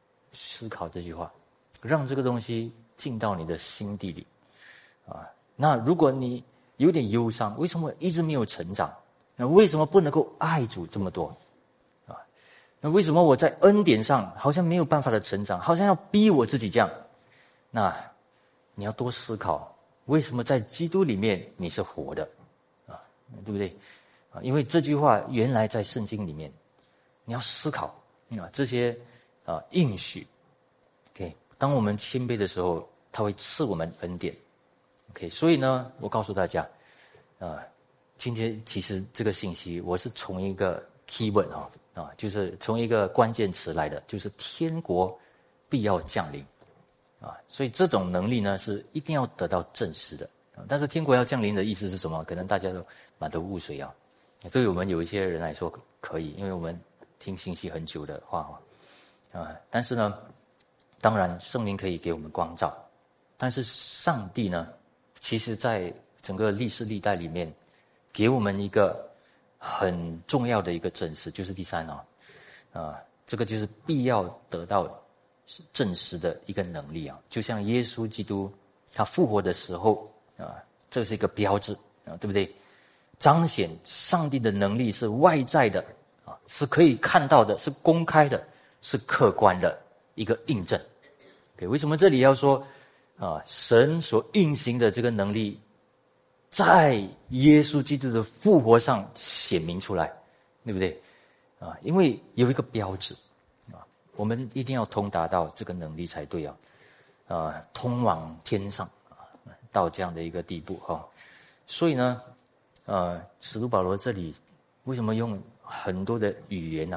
让这个东西进到你的心底里那如果你有点忧伤，为什么一直没有成长？那为什么不能够爱主这么多那为什么我在恩典上好像没有办法的成长，好像要逼我自己这样？那你要多思考，为什么在基督里面你是活的对不对因为这句话原来在圣经里面，你要思考这些应许 OK， 当我们谦卑的时候，他会赐我们恩典 OK， 所以呢，我告诉大家今天其实这个信息我是从一个 keyword 就是从一个关键词来的，就是天国必要降临所以这种能力呢是一定要得到证实的但是天国要降临的意思是什么？可能大家都满头雾水对于我们有一些人来说可以，因为我们听信息很久的话但是呢，当然圣灵可以给我们光照，但是上帝呢，其实在整个历史历代里面给我们一个很重要的一个证实，就是第三这个就是必要得到证实的一个能力就像耶稣基督他复活的时候这是一个标志对不对？彰显上帝的能力是外在的是可以看到的，是公开的，是客观的一个印证。为什么这里要说神所运行的这个能力在耶稣基督的复活上显明出来，对不对因为有一个标志我们一定要通达到这个能力才对通往天上到这样的一个地步所以呢使徒保罗这里为什么用很多的语言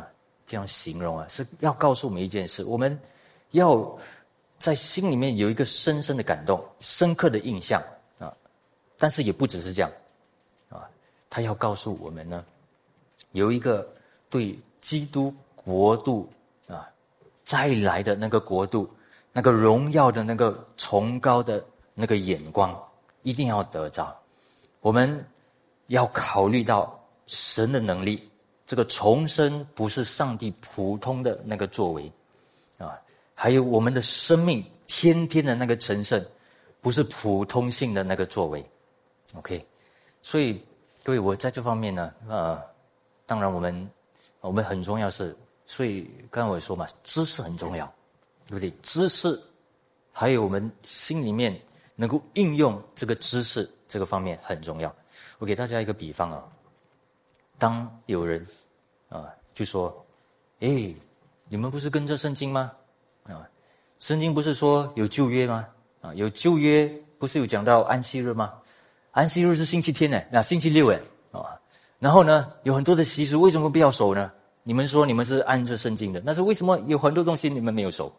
这样形容啊，是要告诉我们一件事：我们要在心里面有一个深深的感动、深刻的印象啊。但是也不只是这样啊，他要告诉我们呢，有一个对基督国度啊再来的那个国度、那个荣耀的那个崇高的那个眼光，一定要得着。我们要考虑到神的能力。这个重生不是上帝普通的那个作为啊，还有我们的生命天天的那个成圣，不是普通性的那个作为。OK， 所以各位，我在这方面呢，当然我们很重要是，所以刚才我也说嘛，知识很重要，对不对？知识还有我们心里面能够应用这个知识这个方面很重要。我给大家一个比方啊，当有人就说，你们不是跟着圣经吗？圣经不是说有旧约吗？有旧约不是有讲到安息日吗？安息日是星期天呢，星期六然后呢，有很多的习俗，为什么不要守呢？你们说你们是按着圣经的，但是为什么有很多东西你们没有守？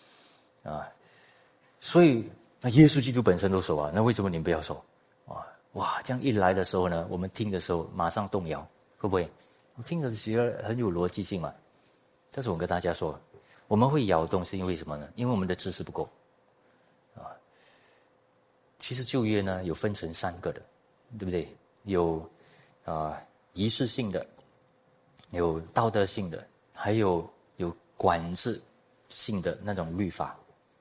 所以那耶稣基督本身都守那为什么你们不要守？哇，这样一来的时候呢，我们听的时候马上动摇，会不会？我听着觉得很有逻辑性嘛。但是我跟大家说，我们会摇动是因为什么呢？因为我们的知识不够其实旧约呢有分成3个的，对不对？有仪式性的，有道德性的，还有管制性的那种律法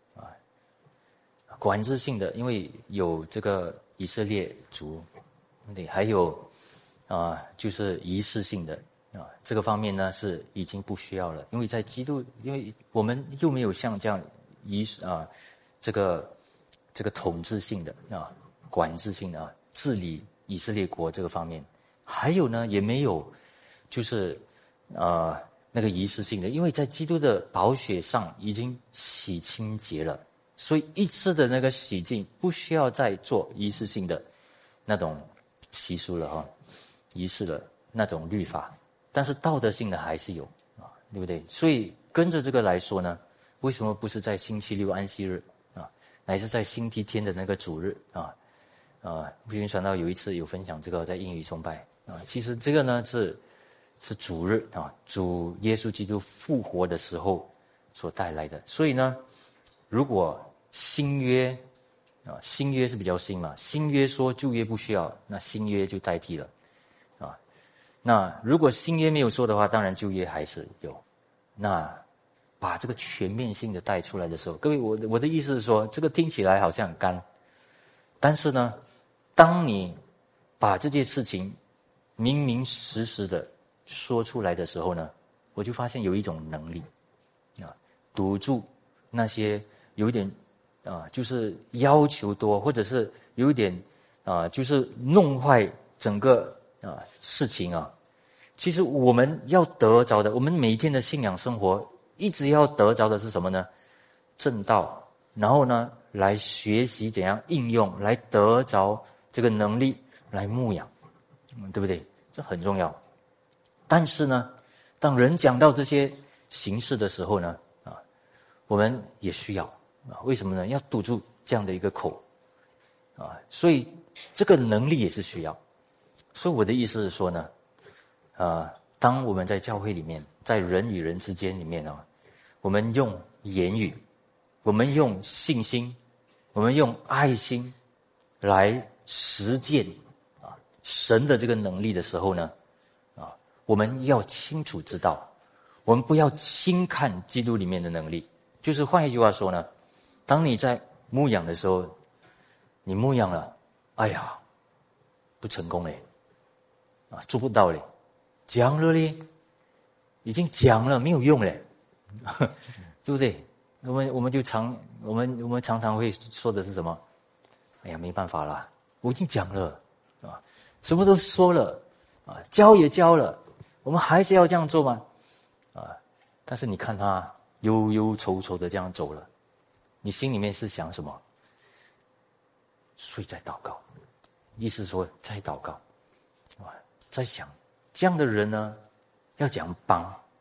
管制性的，因为有这个以色列族，对，还有就是仪式性的这个方面呢是已经不需要了，因为在基督，因为我们又没有像这样仪式这个统治性的管制性的治理以色列国这个方面，还有呢也没有就是那个仪式性的，因为在基督的宝血上已经洗清洁了，所以一次的那个洗净不需要再做仪式性的那种习俗了仪式的那种律法，但是道德性的还是有对不对？所以跟着这个来说呢，为什么不是在星期六安息日乃是在星期天的那个主日不禁想到有一次有分享这个在英语崇拜其实这个呢是主日主耶稣基督复活的时候所带来的。所以呢，如果新约新约是比较新嘛，新约说旧约不需要，那新约就代替了那如果新约没有说的话，当然旧约还是有。那把这个全面性的带出来的时候，各位，我的意思是说，这个听起来好像很干，但是呢，当你把这件事情明明实实的说出来的时候呢，我就发现有一种能力堵住那些有一点就是要求多，或者是有一点就是弄坏整个事情其实我们要得着的，我们每天的信仰生活一直要得着的是什么呢？正道，然后呢来学习怎样应用，来得着这个能力，来牧养对不对？这很重要。但是呢，当人讲到这些形式的时候呢我们也需要为什么呢？要堵住这样的一个口所以这个能力也是需要。所以我的意思是说呢当我们在教会里面，在人与人之间里面我们用言语，我们用信心，我们用爱心来实践神的这个能力的时候呢我们要清楚知道，我们不要轻看基督里面的能力。就是换一句话说呢，当你在牧养的时候，你牧养了，哎呀，不成功嘞做不到嘞，讲了嘞，已经讲了没有用嘞对不对？我们常常会说的是什么？哎呀，没办法啦，我已经讲了什么都说了教也教了，我们还是要这样做吗？但是你看他忧忧愁愁的这样走了，你心里面是想什么？所以在祷告，意思说在祷告在想这样的人呢要怎样帮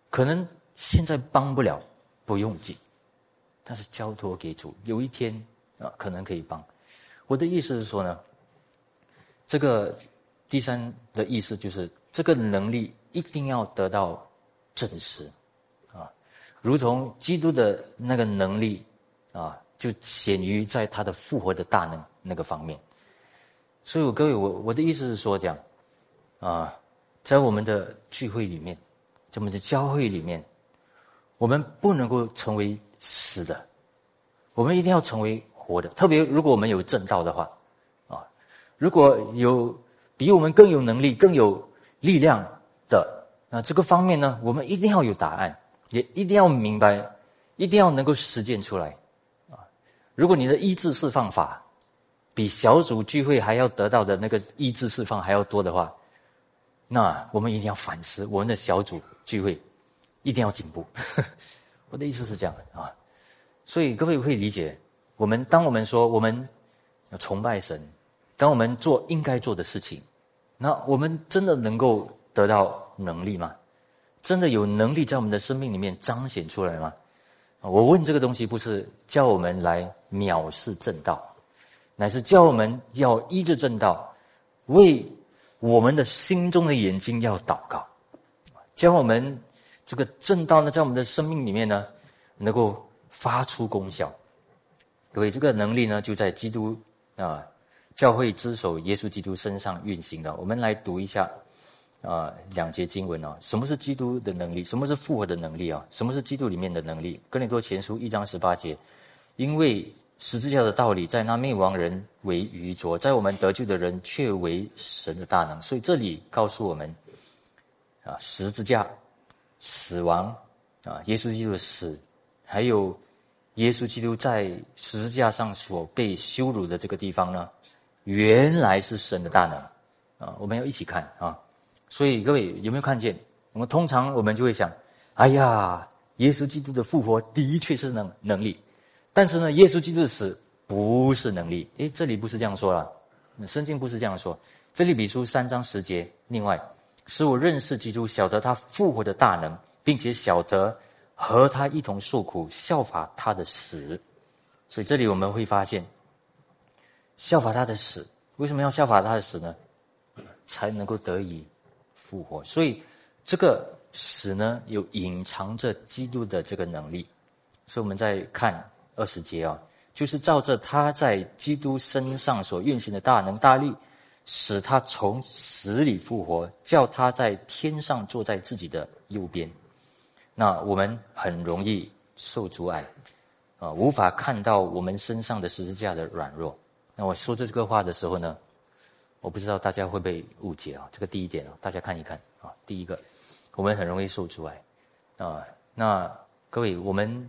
可能现在帮不了，不用紧，但是交托给主，有一天可能可以帮。我的意思是说呢，这个第三的意思就是这个能力一定要得到证实如同基督的那个能力就显于在他的复活的大能那个方面。所以各位，我的意思是说讲在我们的聚会里面，在我们的教会里面，我们不能够成为死的，我们一定要成为活的。特别如果我们有正道的话如果有比我们更有能力更有力量的这个方面呢，我们一定要有答案，也一定要明白，一定要能够实践出来如果你的医治释放法比小组聚会还要得到的那个医治释放还要多的话，那我们一定要反思我们的小组聚会一定要进步我的意思是这样所以各位会理解，当我们说我们崇拜神，当我们做应该做的事情，那我们真的能够得到能力吗？真的有能力在我们的生命里面彰显出来吗？我问这个东西不是叫我们来藐视正道，乃是叫我们要依着正道，为我们的心中的眼睛要祷告，叫我们这个正道呢，在我们的生命里面呢，能够发出功效。各位，这个能力呢，就在基督教会之首耶稣基督身上运行的。我们来读一下两节经文什么是基督的能力？什么是复活的能力什么是基督里面的能力？哥林多前书1章18节，因为十字架的道理在那灭亡人为愚拙，在我们得救的人却为神的大能。所以这里告诉我们十字架死亡耶稣基督的死，还有耶稣基督在十字架上所被羞辱的这个地方呢，原来是神的大能我们要一起看所以各位有没有看见？通常我们就会想，哎呀，耶稣基督的复活的确是能力，但是呢，耶稣基督的死不是能力。这里不是这样说了，圣经不是这样说。腓立比书3章10节，另外使我认识基督，晓得他复活的大能，并且晓得和他一同受苦，效法他的死。所以这里我们会发现，效法他的死，为什么要效法他的死呢？才能够得以复活。所以这个死呢，有隐藏着基督的这个能力。所以我们再看20节就是照着他在基督身上所运行的大能大力，使他从死里复活，叫他在天上坐在自己的右边。那我们很容易受阻碍无法看到我们身上的十字架的软弱。那我说这个话的时候呢，我不知道大家会不会误解这个第一点大家看一看第一个，我们很容易受阻碍那各位，我们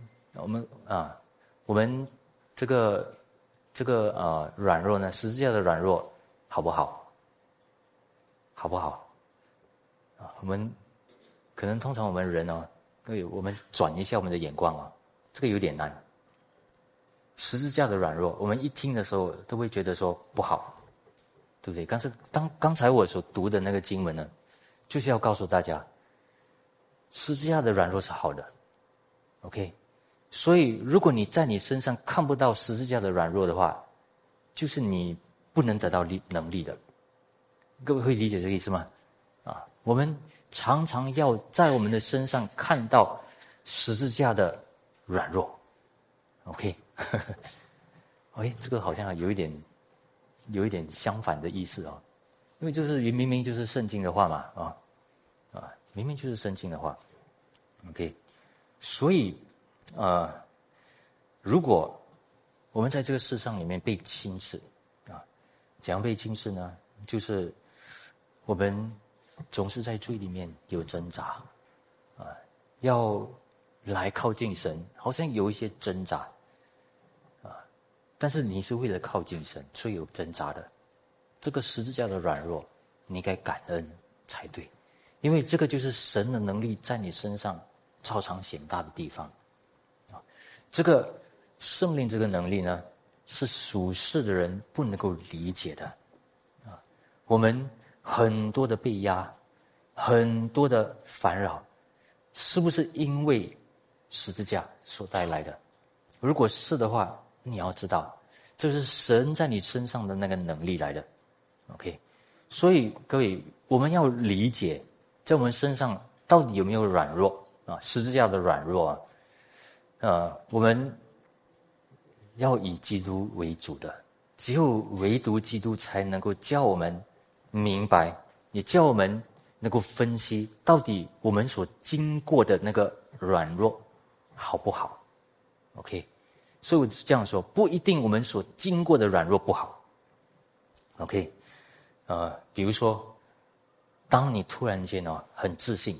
这个软弱呢，十字架的软弱好不好？好不好我们可能通常我们人对，我们转一下我们的眼光这个有点难。十字架的软弱，我们一听的时候都会觉得说不好，对不对？但是刚才我所读的那个经文呢，就是要告诉大家，十字架的软弱是好的 ，OK。所以如果你在你身上看不到十字架的软弱的话，就是你不能得到能力的。各位会理解这个意思吗？我们常常要在我们的身上看到十字架的软弱 ，OK。这个好像有一点相反的意思因为就是明明就是圣经的话嘛明明就是圣经的话 ，OK。所以如果我们在这个世上里面被轻视怎样被轻视呢？就是我们总是在罪里面有挣扎要来靠近神，好像有一些挣扎但是你是为了靠近神，所以有挣扎的。这个十字架的软弱，你该感恩才对，因为这个就是神的能力在你身上超常显大的地方这个圣灵这个能力呢，是属世的人不能够理解的我们很多的被压，很多的烦扰， 是不是因为十字架所带来的？如果是的话，你要知道，这是神在你身上的那个能力来的。OK， 所以各位，我们要理解，在我们身上到底有没有软弱啊？十字架的软弱啊，我们要以基督为主的，只有唯独基督才能够叫我们明白，也叫我们能够分析到底我们所经过的那个软弱好不好 ？OK， 所以我这样说，不一定我们所经过的软弱不好。OK， 比如说，当你突然间很自信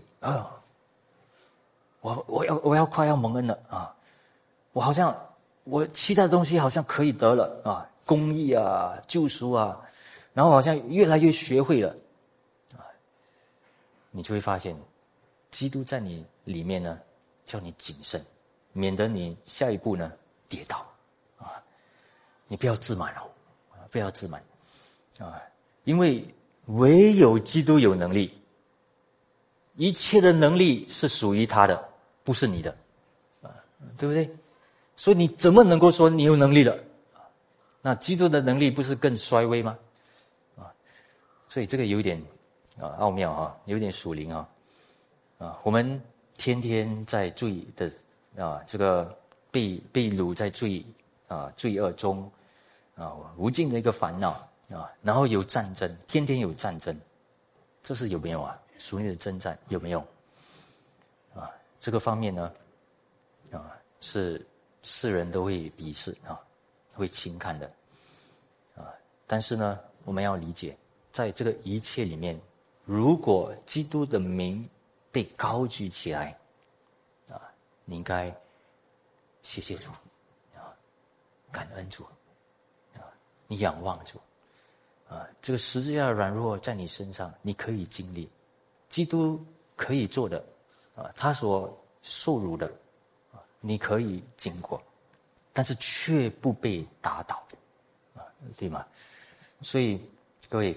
我要快要蒙恩了啊，我其他东西好像可以得了啊，公义啊，救赎啊，然后好像越来越学会了啊，你就会发现，基督在你里面呢，叫你谨慎，免得你下一步呢跌倒啊！你不要自满哦，不要自满啊！因为唯有基督有能力，一切的能力是属于他的，不是你的啊，对不对？所以你怎么能够说你有能力了？那基督的能力不是更衰微吗？啊，所以这个有点奥妙啊，有点属灵啊。我们天天在罪的这个被掳在罪恶中无尽的一个烦恼然后有战争，天天有战争，这是有没有啊？属灵的征战有没有？这个方面呢是世人都会鄙视会轻看的但是呢，我们要理解，在这个一切里面，如果基督的名被高举起来你应该谢谢主感恩主你仰望主这个十字架的软弱在你身上，你可以经历基督可以做的他所受辱的你可以经过，但是却不被打倒对吗？所以各位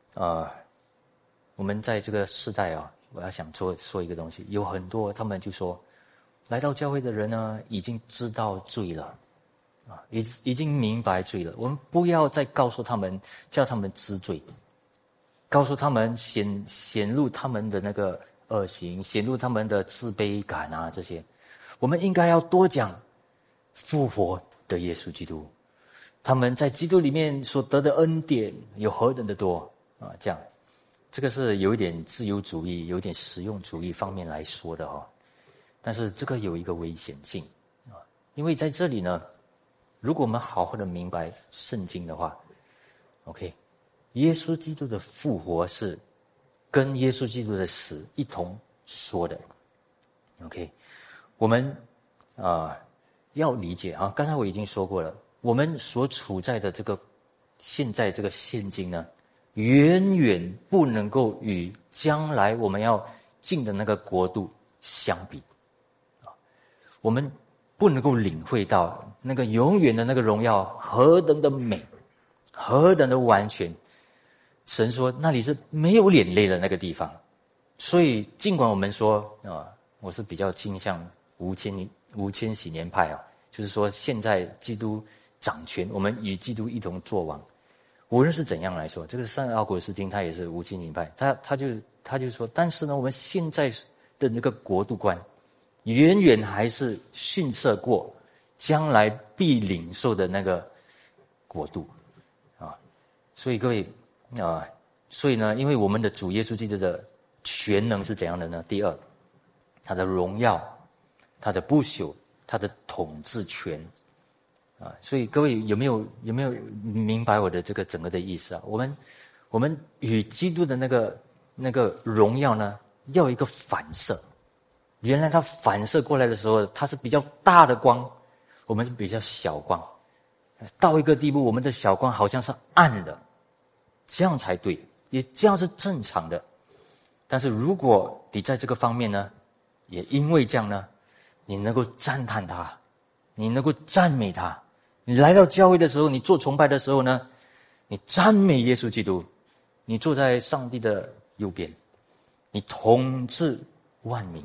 我们在这个世代我要想说一个东西，有很多他们就说，来到教会的人呢，已经知道罪了已经明白罪了，我们不要再告诉他们，叫他们知罪，告诉他们显露他们的那个恶行，显露他们的自卑感这些。我们应该要多讲复活的耶稣基督，他们在基督里面所得的恩典有何等的多这样，这个是有一点自由主义，有一点实用主义方面来说的但是这个有一个危险性因为在这里呢，如果我们好好的明白圣经的话 ，OK， 耶稣基督的复活是跟耶稣基督的死一同说的 ，OK。我们要理解刚才我已经说过了，我们所处在的这个现在这个现今呢，远远不能够与将来我们要进的那个国度相比我们不能够领会到那个永远的那个荣耀何等的美，何等的完全。神说那里是没有眼泪的那个地方。所以尽管我们说我是比较倾向无千禧年派就是说现在基督掌权，我们与基督一同作王。无论是怎样来说，这个圣奥古斯丁他也是无千禧年派，他就说，但是呢，我们现在的那个国度观，远远还是逊色过将来必领受的那个国度所以各位所以呢，因为我们的主耶稣基督的全能是怎样的呢？第二，他的荣耀，他的不朽，他的统治权所以各位有没有明白我的这个整个的意思我们与基督的那个荣耀呢，要有一个反射。原来它反射过来的时候，它是比较大的光，我们是比较小光。到一个地步，我们的小光好像是暗的，这样才对，也这样是正常的。但是如果你在这个方面呢，也因为这样呢，你能够赞叹他，你能够赞美他，你来到教会的时候，你做崇拜的时候呢，你赞美耶稣基督，你坐在上帝的右边，你统治万民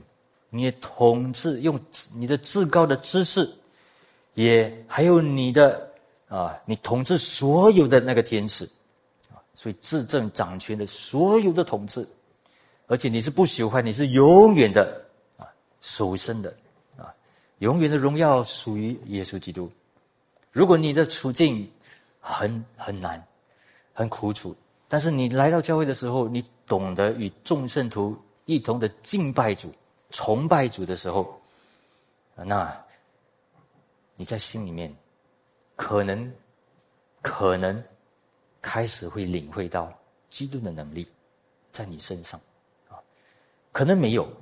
你的统治，用你的至高的知识，也还有你的你统治所有的那个天使，所以至正掌权的所有的统治，而且你是不朽坏，你是永远的守生的永远的荣耀属于耶稣基督。如果你的处境很难，很苦楚，但是你来到教会的时候，你懂得与众圣徒一同的敬拜主、崇拜主的时候，那你在心里面可能开始会领会到基督的能力在你身上可能没有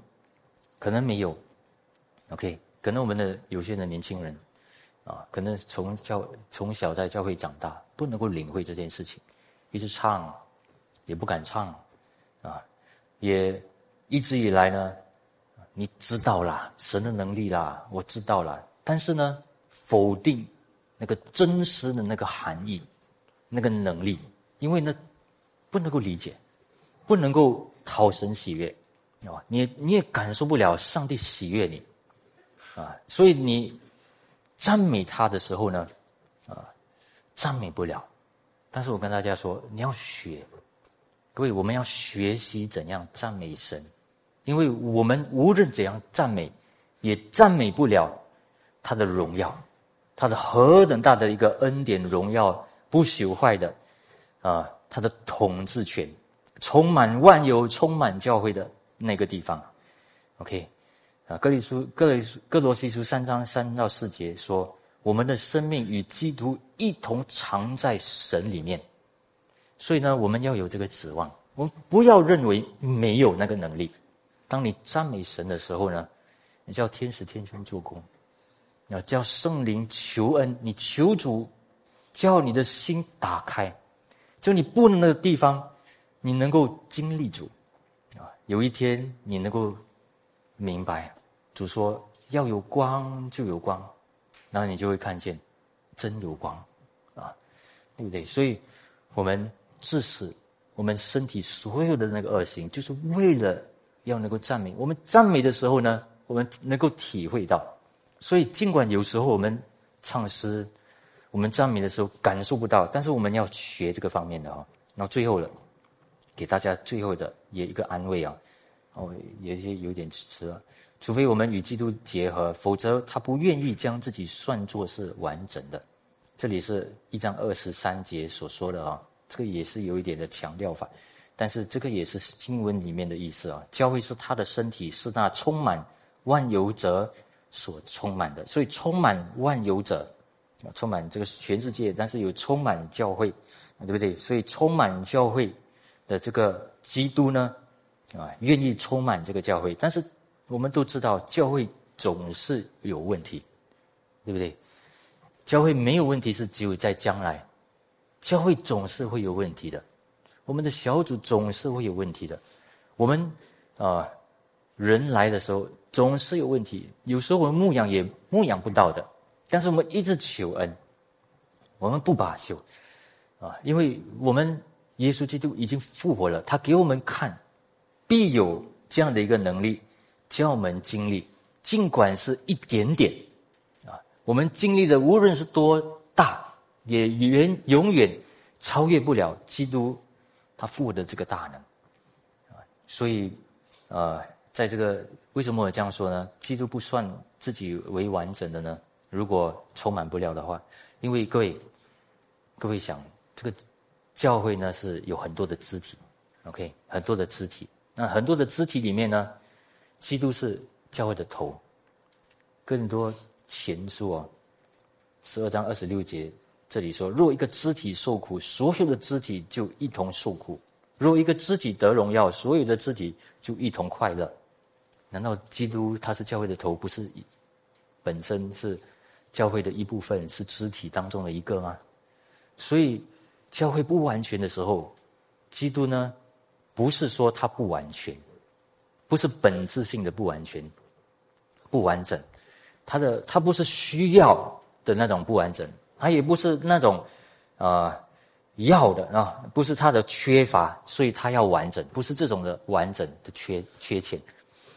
OK， 可能我们的有些的年轻人可能从小在教会长大，不能够领会这件事情，一直唱也不敢唱也一直以来呢，你知道啦，神的能力啦，我知道啦，但是呢，否定那个真实的那个含义，那个能力，因为呢，不能够理解，不能够讨神喜悦你也感受不了上帝喜悦你所以你赞美他的时候呢赞美不了。但是我跟大家说，你要学，各位，我们要学习怎样赞美神，因为我们无论怎样赞美，也赞美不了他的荣耀，他的何等大的一个恩典荣耀，不朽坏的他的统治权，充满万有，充满教会的那个地方。 OK， 哥罗西书3章3到4节说，我们的生命与基督一同藏在神里面。所以呢，我们要有这个指望，我们不要认为没有那个能力。当你赞美神的时候呢，你叫天使天君做工，你要叫圣灵求恩，你求主叫你的心打开，就你不能的地方你能够经历主有一天你能够明白主说要有光就有光，然后你就会看见真有光对不对？所以我们致死我们身体所有的那个恶行，就是为了要能够赞美。我们赞美的时候呢，我们能够体会到，所以尽管有时候我们唱诗，我们赞美的时候感受不到，但是我们要学这个方面的然后最后了，给大家最后的也一个安慰也有点迟了。除非我们与基督结合，否则他不愿意将自己算作是完整的。这里是1章23节所说的这个也是有一点的强调法，但是这个也是经文里面的意思教会是他的身体，是那充满万有者所充满的。所以充满万有者，充满这个全世界，但是有充满教会，对不对？所以充满教会的这个基督呢愿意充满这个教会。但是我们都知道教会总是有问题，对不对？教会没有问题是只有在将来，教会总是会有问题的，我们的小组总是会有问题的，我们人来的时候总是有问题，有时候我们牧养也牧养不到的，但是我们一直求恩，我们不罢休因为我们耶稣基督已经复活了，他给我们看必有这样的一个能力叫我们经历，尽管是一点点我们经历的无论是多大，也永远超越不了基督他复活的这个大能所以在这个为什么我这样说呢？基督不算自己为完整的呢？如果充满不了的话，因为各位想，这个教会呢是有很多的肢体 ，OK， 很多的肢体。那很多的肢体里面呢，基督是教会的头。更多前书12章26节这里说，若一个肢体受苦，所有的肢体就一同受苦；若一个肢体得荣耀，所有的肢体就一同快乐。难道基督他是教会的头，不是本身是教会的一部分，是肢体当中的一个吗？所以教会不完全的时候，基督呢不是说他不完全，不是本质性的不完全不完整，他不是需要的那种不完整，他也不是那种要的不是他的缺乏，所以他要完整，不是这种的完整的缺欠。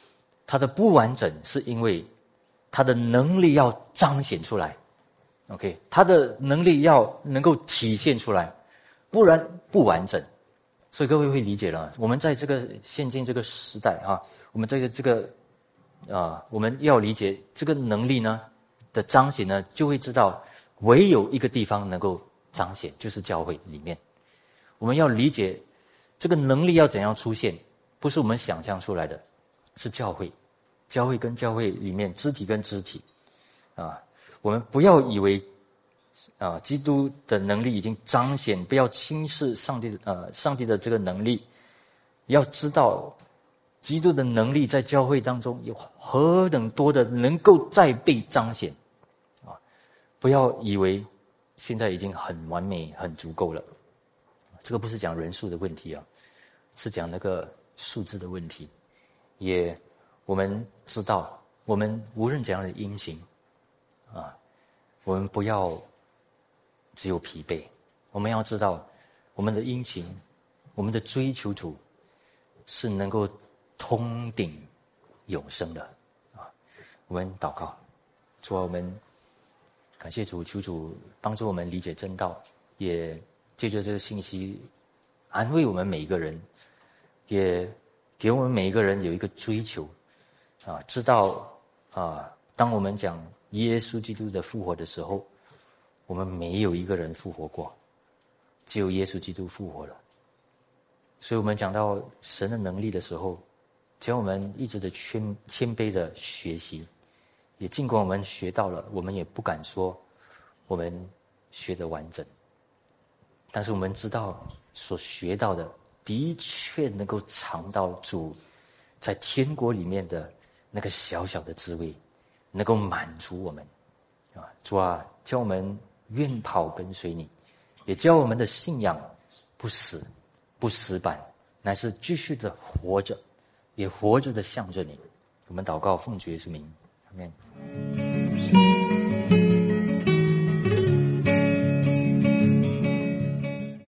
它的不完整是因为它的能力要彰显出来 ，OK， 它的能力要能够体现出来，不然不完整。所以各位会理解了，我们在这个现今这个时代啊，我们在这个我们要理解这个能力呢的彰显呢，就会知道唯有一个地方能够彰显，就是教会里面。我们要理解这个能力要怎样出现，不是我们想象出来的，是教会。教会跟教会里面，肢体跟肢体我们不要以为基督的能力已经彰显，不要轻视上帝的这个能力。要知道基督的能力在教会当中有何等多的能够再被彰显不要以为现在已经很完美很足够了。这个不是讲人数的问题是讲那个数字的问题。也我们知道，我们无论怎样的殷勤我们不要只有疲惫，我们要知道我们的殷勤，我们的追求主是能够通顶永生的我们祷告，主啊，我们感谢主，求主帮助我们理解真道，也借着这个信息安慰我们每一个人，也给我们每一个人有一个追求知道当我们讲耶稣基督的复活的时候，我们没有一个人复活过，只有耶稣基督复活了。所以我们讲到神的能力的时候，只要我们一直的谦卑的学习，也尽管我们学到了，我们也不敢说我们学得完整，但是我们知道所学到的的确能够尝到主在天国里面的那个小小的滋味，能够满足我们主啊，叫我们愿跑跟随你，也叫我们的信仰不死不死板，乃是继续的活着，也活着的向着你。我们祷告奉主耶稣名，阿们。